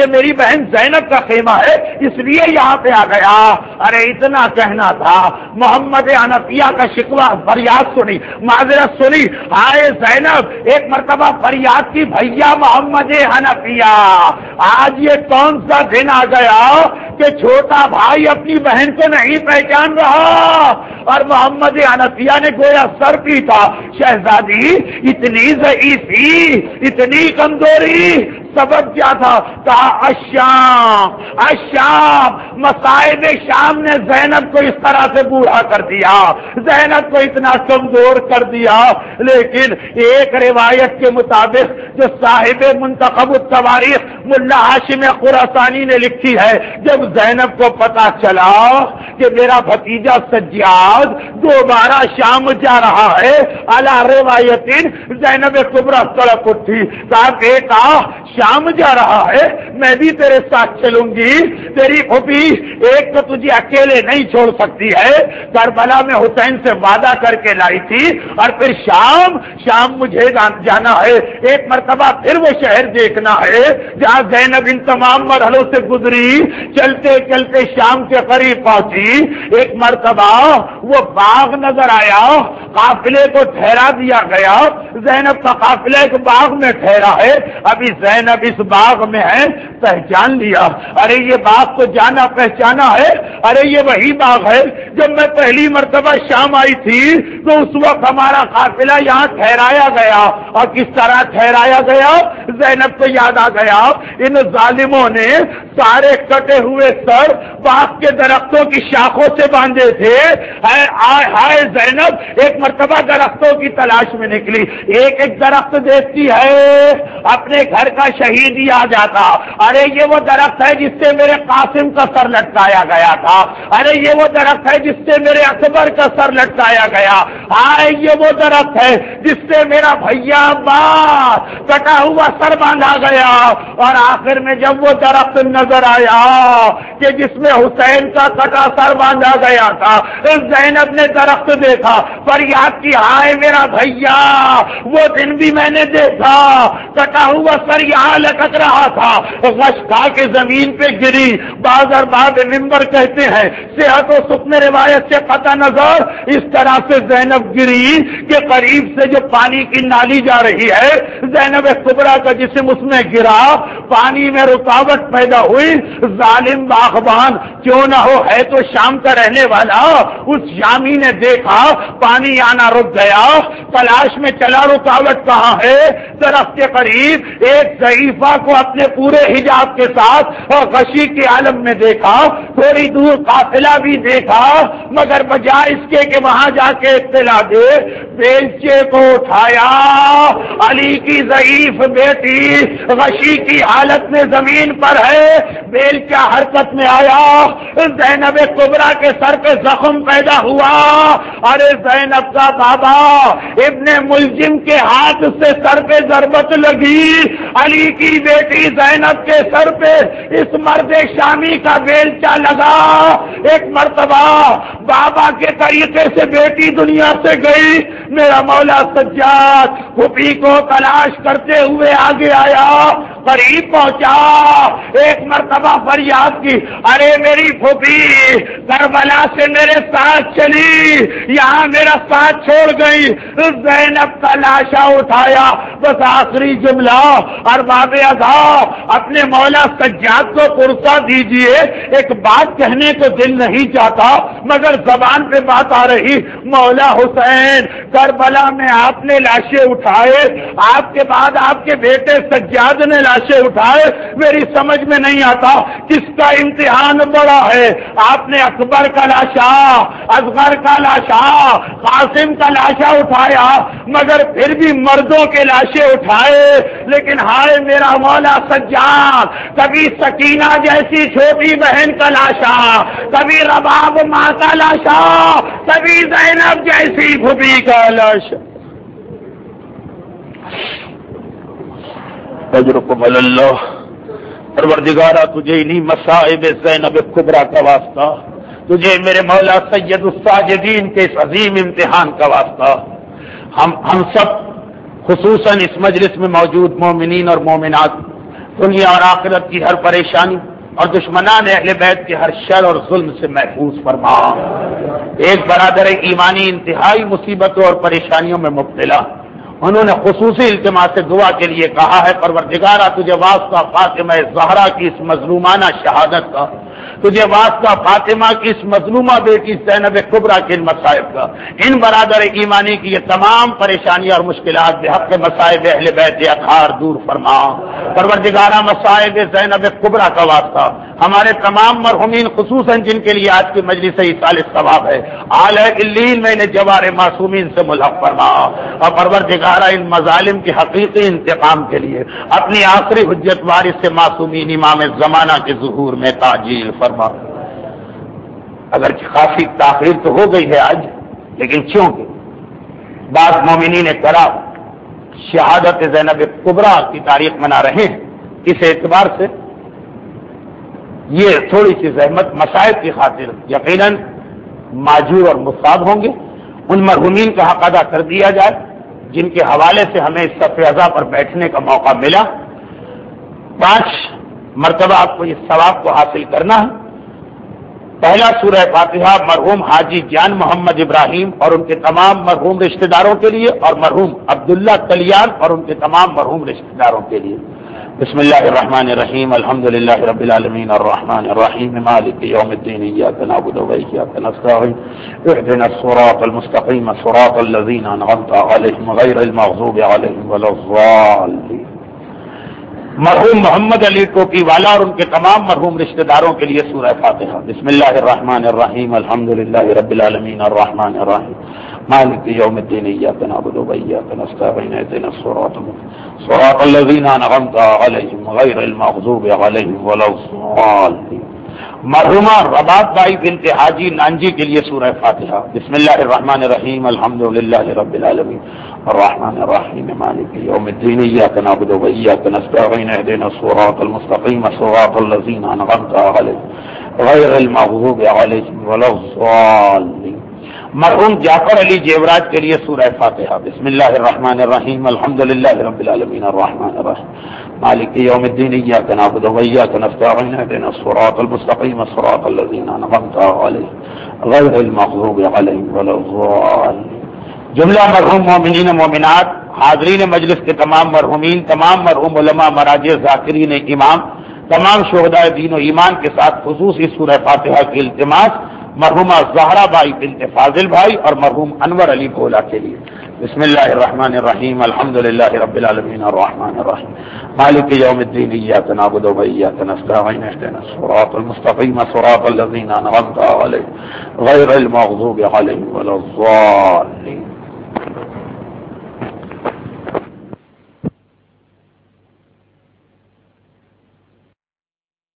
میری بہن زینب کا خیمہ ہے اس لیے یہاں پہ آ گیا. ارے اتنا کہنا تھا. محمد حنفیہ کا شکوہ فریاد سنی, معذرت سنی. ہائے زینب ایک مرتبہ فریاد کی, بھیا محمد حنفیہ آج یہ کون سا دن آ گیا کہ چھوٹا بھائی اپنی بہن کو نہیں پہچان رہا. اور محمد حنفیہ نے گویا سر پیٹا. شہزادی اتنی ضعیفی, اتنی کمزوری, سبب کیا تھا؟ کہا الشام, الشام, مصائب شام نے زینب کو اس طرح سے بوڑھا کر دیا, زینب کو اتنا کمزور کر دیا. لیکن ایک روایت کے مطابق جو صاحب منتخب التواریخ ملا ہاشم خراسانی نے لکھی ہے, جب زینب کو پتا چلا کہ میرا بھتیجا سجاد دوبارہ شام جا رہا ہے, علی روایت زینب کبریٰ سڑک اٹھی, کہا بیٹا شام جا رہا ہے, میں بھی تیرے ساتھ چلوں گی. تیری پھوپھی ایک تو تجھے اکیلے نہیں چھوڑ سکتی ہے, کربلا میں حسین سے وعدہ کر کے لائی تھی, اور پھر شام شام مجھے جانا ہے. ایک مرتبہ پھر وہ شہر دیکھنا ہے جہاں زینب ان تمام مرحلوں سے گزری. چلتے چلتے شام کے قریب پہنچی. ایک مرتبہ وہ باغ نظر آیا, قافلے کو ٹھہرا دیا گیا. زینب کا قافلہ ایک باغ میں ٹھہرا ہے. ابھی زینب اس باغ میں ہے, پہچان لیا. ارے یہ باغ تو جانا پہچانا ہے, ارے یہ وہی باغ ہے جب میں پہلی مرتبہ شام آئی تھی تو اس وقت ہمارا قافلہ یہاں ٹھہرایا گیا. اور کس طرح ٹھہرایا گیا؟ زینب کو یاد آ گیا, ان ظالموں نے سارے کٹے ہوئے سر باغ کے درختوں کی شاخوں سے باندھے تھے. ہائے زینب ایک مرتبہ درختوں کی تلاش میں نکلی. ایک ایک درخت دیکھتی ہے, اپنے گھر کا شہید ہی آ جاتا. ارے یہ وہ درخت ہے جس سے میرے قاسم کا سر لٹکایا گیا تھا. ارے یہ وہ درخت ہے جس سے میرے اکبر کا سر لٹکایا گیا. ہائے یہ وہ درخت ہے جس سے میرا بھیا عباس کٹا ہوا سر باندھا گیا. اور آخر میں جب وہ درخت نظر آیا کہ جس میں حسین کا کٹا سر باندھا گیا تھا, زینب نے درخت دیکھا, فریاد کی ہائے میرا بھیا, وہ دن بھی میں نے دیکھا, کٹا ہوا سر یہاں لٹک رہا تھا. غش کھا کے زمین پہ گری. بعض ارباب ممبر کہتے ہیں صحت و سکن روایت سے قطع نظر اس طرح سے زینب گری کہ قریب سے جو پانی کی نالی جا رہی ہے, زینب کبریٰ کا جسم اس میں گرا, پانی میں رکاوٹ پیدا ہوئی. ظالم باغبان کیوں نہ ہو, ہے تو شام کا رہنے والا, اس شامی نے دیکھا پانی آنا رک گیا, تلاش میں چلا رکاوٹ کہاں ہے. درخت کے قریب ایک ضعیفہ کو اپنے پورے حجاب کے ساتھ اور غشی کے عالم میں دیکھا. تھوڑی دور قافلہ بھی دیکھا, مگر بجائے اس کے کہ وہاں جا کے اطلاع دے, بیلچے کو اٹھایا. علی کی ضعیف بیٹی غشی کی حالت میں زمین پر ہے, بیلچہ حرکت میں آیا. زینب کبریٰ کے سر پہ زخم پیدا ہوا. ارے زینب کا بابا ابن ملجم کے ہاتھ سے سر پہ ضربت لگی. علی کی بیٹی زینب کے سر پہ اس مرد شامی کا بیلچہ لگا. ایک مرتبہ بابا کے طریقے سے بیٹی دنیا سے گئی. میرا مولا سجاد پھوپھی کو تلاش کرتے ہوئے آگے آیا, قریب پہنچا, ایک مرتبہ فریاد کی, ارے میری پھوپھی کربلا سے میرے ساتھ چلی, یہاں میرا ساتھ چھوڑ گئی. زینب کا لاشا اٹھایا. بس آخری جملہ, اور باب ادا اپنے مولا سجاد کو پرسہ دیجئے. ایک بات کہنے کو دل نہیں چاہتا مگر زبان پہ بات آ رہی. مولا حسین کربلا میں آپ نے لاشیں اٹھائے, آپ کے بعد آپ کے بیٹے سجاد نے لاشیں اٹھائے. میری سمجھ میں نہیں آتا کس کا امتحان بڑا ہے. آپ نے اکبر کا لاشا, اصغر کا لاشا, قاسم کا لاشا اٹھایا, مگر پھر بھی مردوں کے لاشیں اٹھائے. لیکن ہائے میرا مولا سجاد, کبھی سکینہ جیسی چھوٹی بہن کا لاشا, کبھی رباب ماں کا لاشا, کبھی زینب جیسی بھوبی کا لاشا. اجرکم اللہ. پروردگارہ تجھے انہی مصائب زینب کبریٰ کا واسطہ, تجھے میرے مولا سید الساجدین کے اس عظیم امتحان کا واسطہ. ہم ہم سب خصوصاً اس مجلس میں موجود مومنین اور مومنات دنیا اور آخرت کی ہر پریشانی اور دشمنان اہل بیت کے ہر شر اور ظلم سے محفوظ فرما۔ ایک برادر ایمانی انتہائی مصیبتوں اور پریشانیوں میں مبتلا، انہوں نے خصوصی التماس سے دعا کے لیے کہا ہے، پروردگارہ تجھے واسطہ فاطمہ زہرا کی اس مظلومانہ شہادت کا، تجھے واسطہ فاطمہ کی اس مظلومہ بیٹی زینب کبریٰ کے ان مصائب کا، ان برادر ایمانی کی یہ تمام پریشانیاں اور مشکلات بحق مصائب اہل بیت اطہار دور فرما۔ پروردگارہ مصائب زینب کبریٰ کا واسطہ ہمارے تمام مرحومین خصوصاً جن کے لیے آج کی مجلس ایصال ثواب ہے، اعلی علیین میں انہیں جوار معصومین سے ملحق فرما، اور پروردگارہ ان مظالم کے حقیقی انتقام کے لیے اپنی آخری حجت وارث سے معصومین امام زمانہ کے ظہور میں تعجیل فرما۔ اگرچہ کافی تاخیر تو ہو گئی ہے آج، لیکن چونکہ بعض مومنین کرام شہادت زینب کبریٰ کی تاریخ منا رہے ہیں، اس اعتبار سے یہ تھوڑی سی زحمت مسائل کی خاطر یقیناً معجور اور مصاب ہوں گے، ان مرحومین کا حق ادا کر دیا جائے جن کے حوالے سے ہمیں اس صف اعضا پر بیٹھنے کا موقع ملا۔ پانچ مرتبہ آپ کو اس ثواب کو حاصل کرنا ہے۔ پہلا سورہ فاتحہ مرحوم حاجی جان محمد ابراہیم اور ان کے تمام مرحوم رشتہ داروں کے لیے، اور مرحوم عبداللہ کلیان اور ان کے تمام مرحوم رشتہ داروں کے لیے۔ بسم اللہ الرحمن الرحیم، الحمد للہ رب العالمین الرحمن الرحیم مالک یوم الدین، ایاک نعبد و ایاک نستعین، اهدنا الصراط المستقیم صراط الذین انعمت علیہم غیر المغضوب علیہم ولا الضالین۔ مرحوم محمد علی ٹوپی والا اور ان کے تمام مرحوم رشتہ داروں کے لیے سورہ فاتحہ۔ بسم اللہ الرحمن الرحیم، الحمد للہ رب العالمین الرحمن الرحیم مالک یوم الدین، ایاک نعبد و ایاک نستعین، اهدنا الصراط صراط الذین انعمت علیہم غیر المغضوب علیہم ولا الضالین۔ مرحومہ رباب بائی بنت حاجی نانجی کے لیے سورہ فاتحہ۔ بسم اللہ الرحمن الرحیم، الحمد للہ رب العالمین الرحمن الرحیم مالک یوم الدین، ایاک نعبد و ایاک نستعین، اهدنا الصراط المستقیم صراط الذین انعمت علیہم غیر المغضوب علیہم ولا الضالین۔ مرحوم جعفر علی جیوراج کے لیے سورہ فاتحہ۔ بسم اللہ الرحمن الرحیم، الحمد للہ رب العالمین الرحمن الرحیم مالک یوم الدین، ایاک نعبد و ایاک نستعین، اهدنا الصراط المستقیم صراط الذین انعمت علیہم غیر المغضوب علیہم ولا الضالین۔ جملہ مرحوم مومنین و مومنات، حاضرین مجلس کے تمام مرحومین، تمام مرحوم علماء، مراجع، ذاکرین امام، تمام شہداء دین و ایمان کے ساتھ خصوصی سورہ فاتحہ کی التماس مرحومہ زہرا بائی بنت فاضل بھائی اور مرحوم انور علی بھولا کے لیے۔ بسم اللہ الرحمن الرحیم، الحمد للہ رب العالمین الرحمن الرحیم مالک یوم الدین، ایاک نعبد و ایاک نستعین، اهدنا الصراط المستقیم صراط الذین انعمت علیہم غیر المغضوب علیہم ولا الضالین۔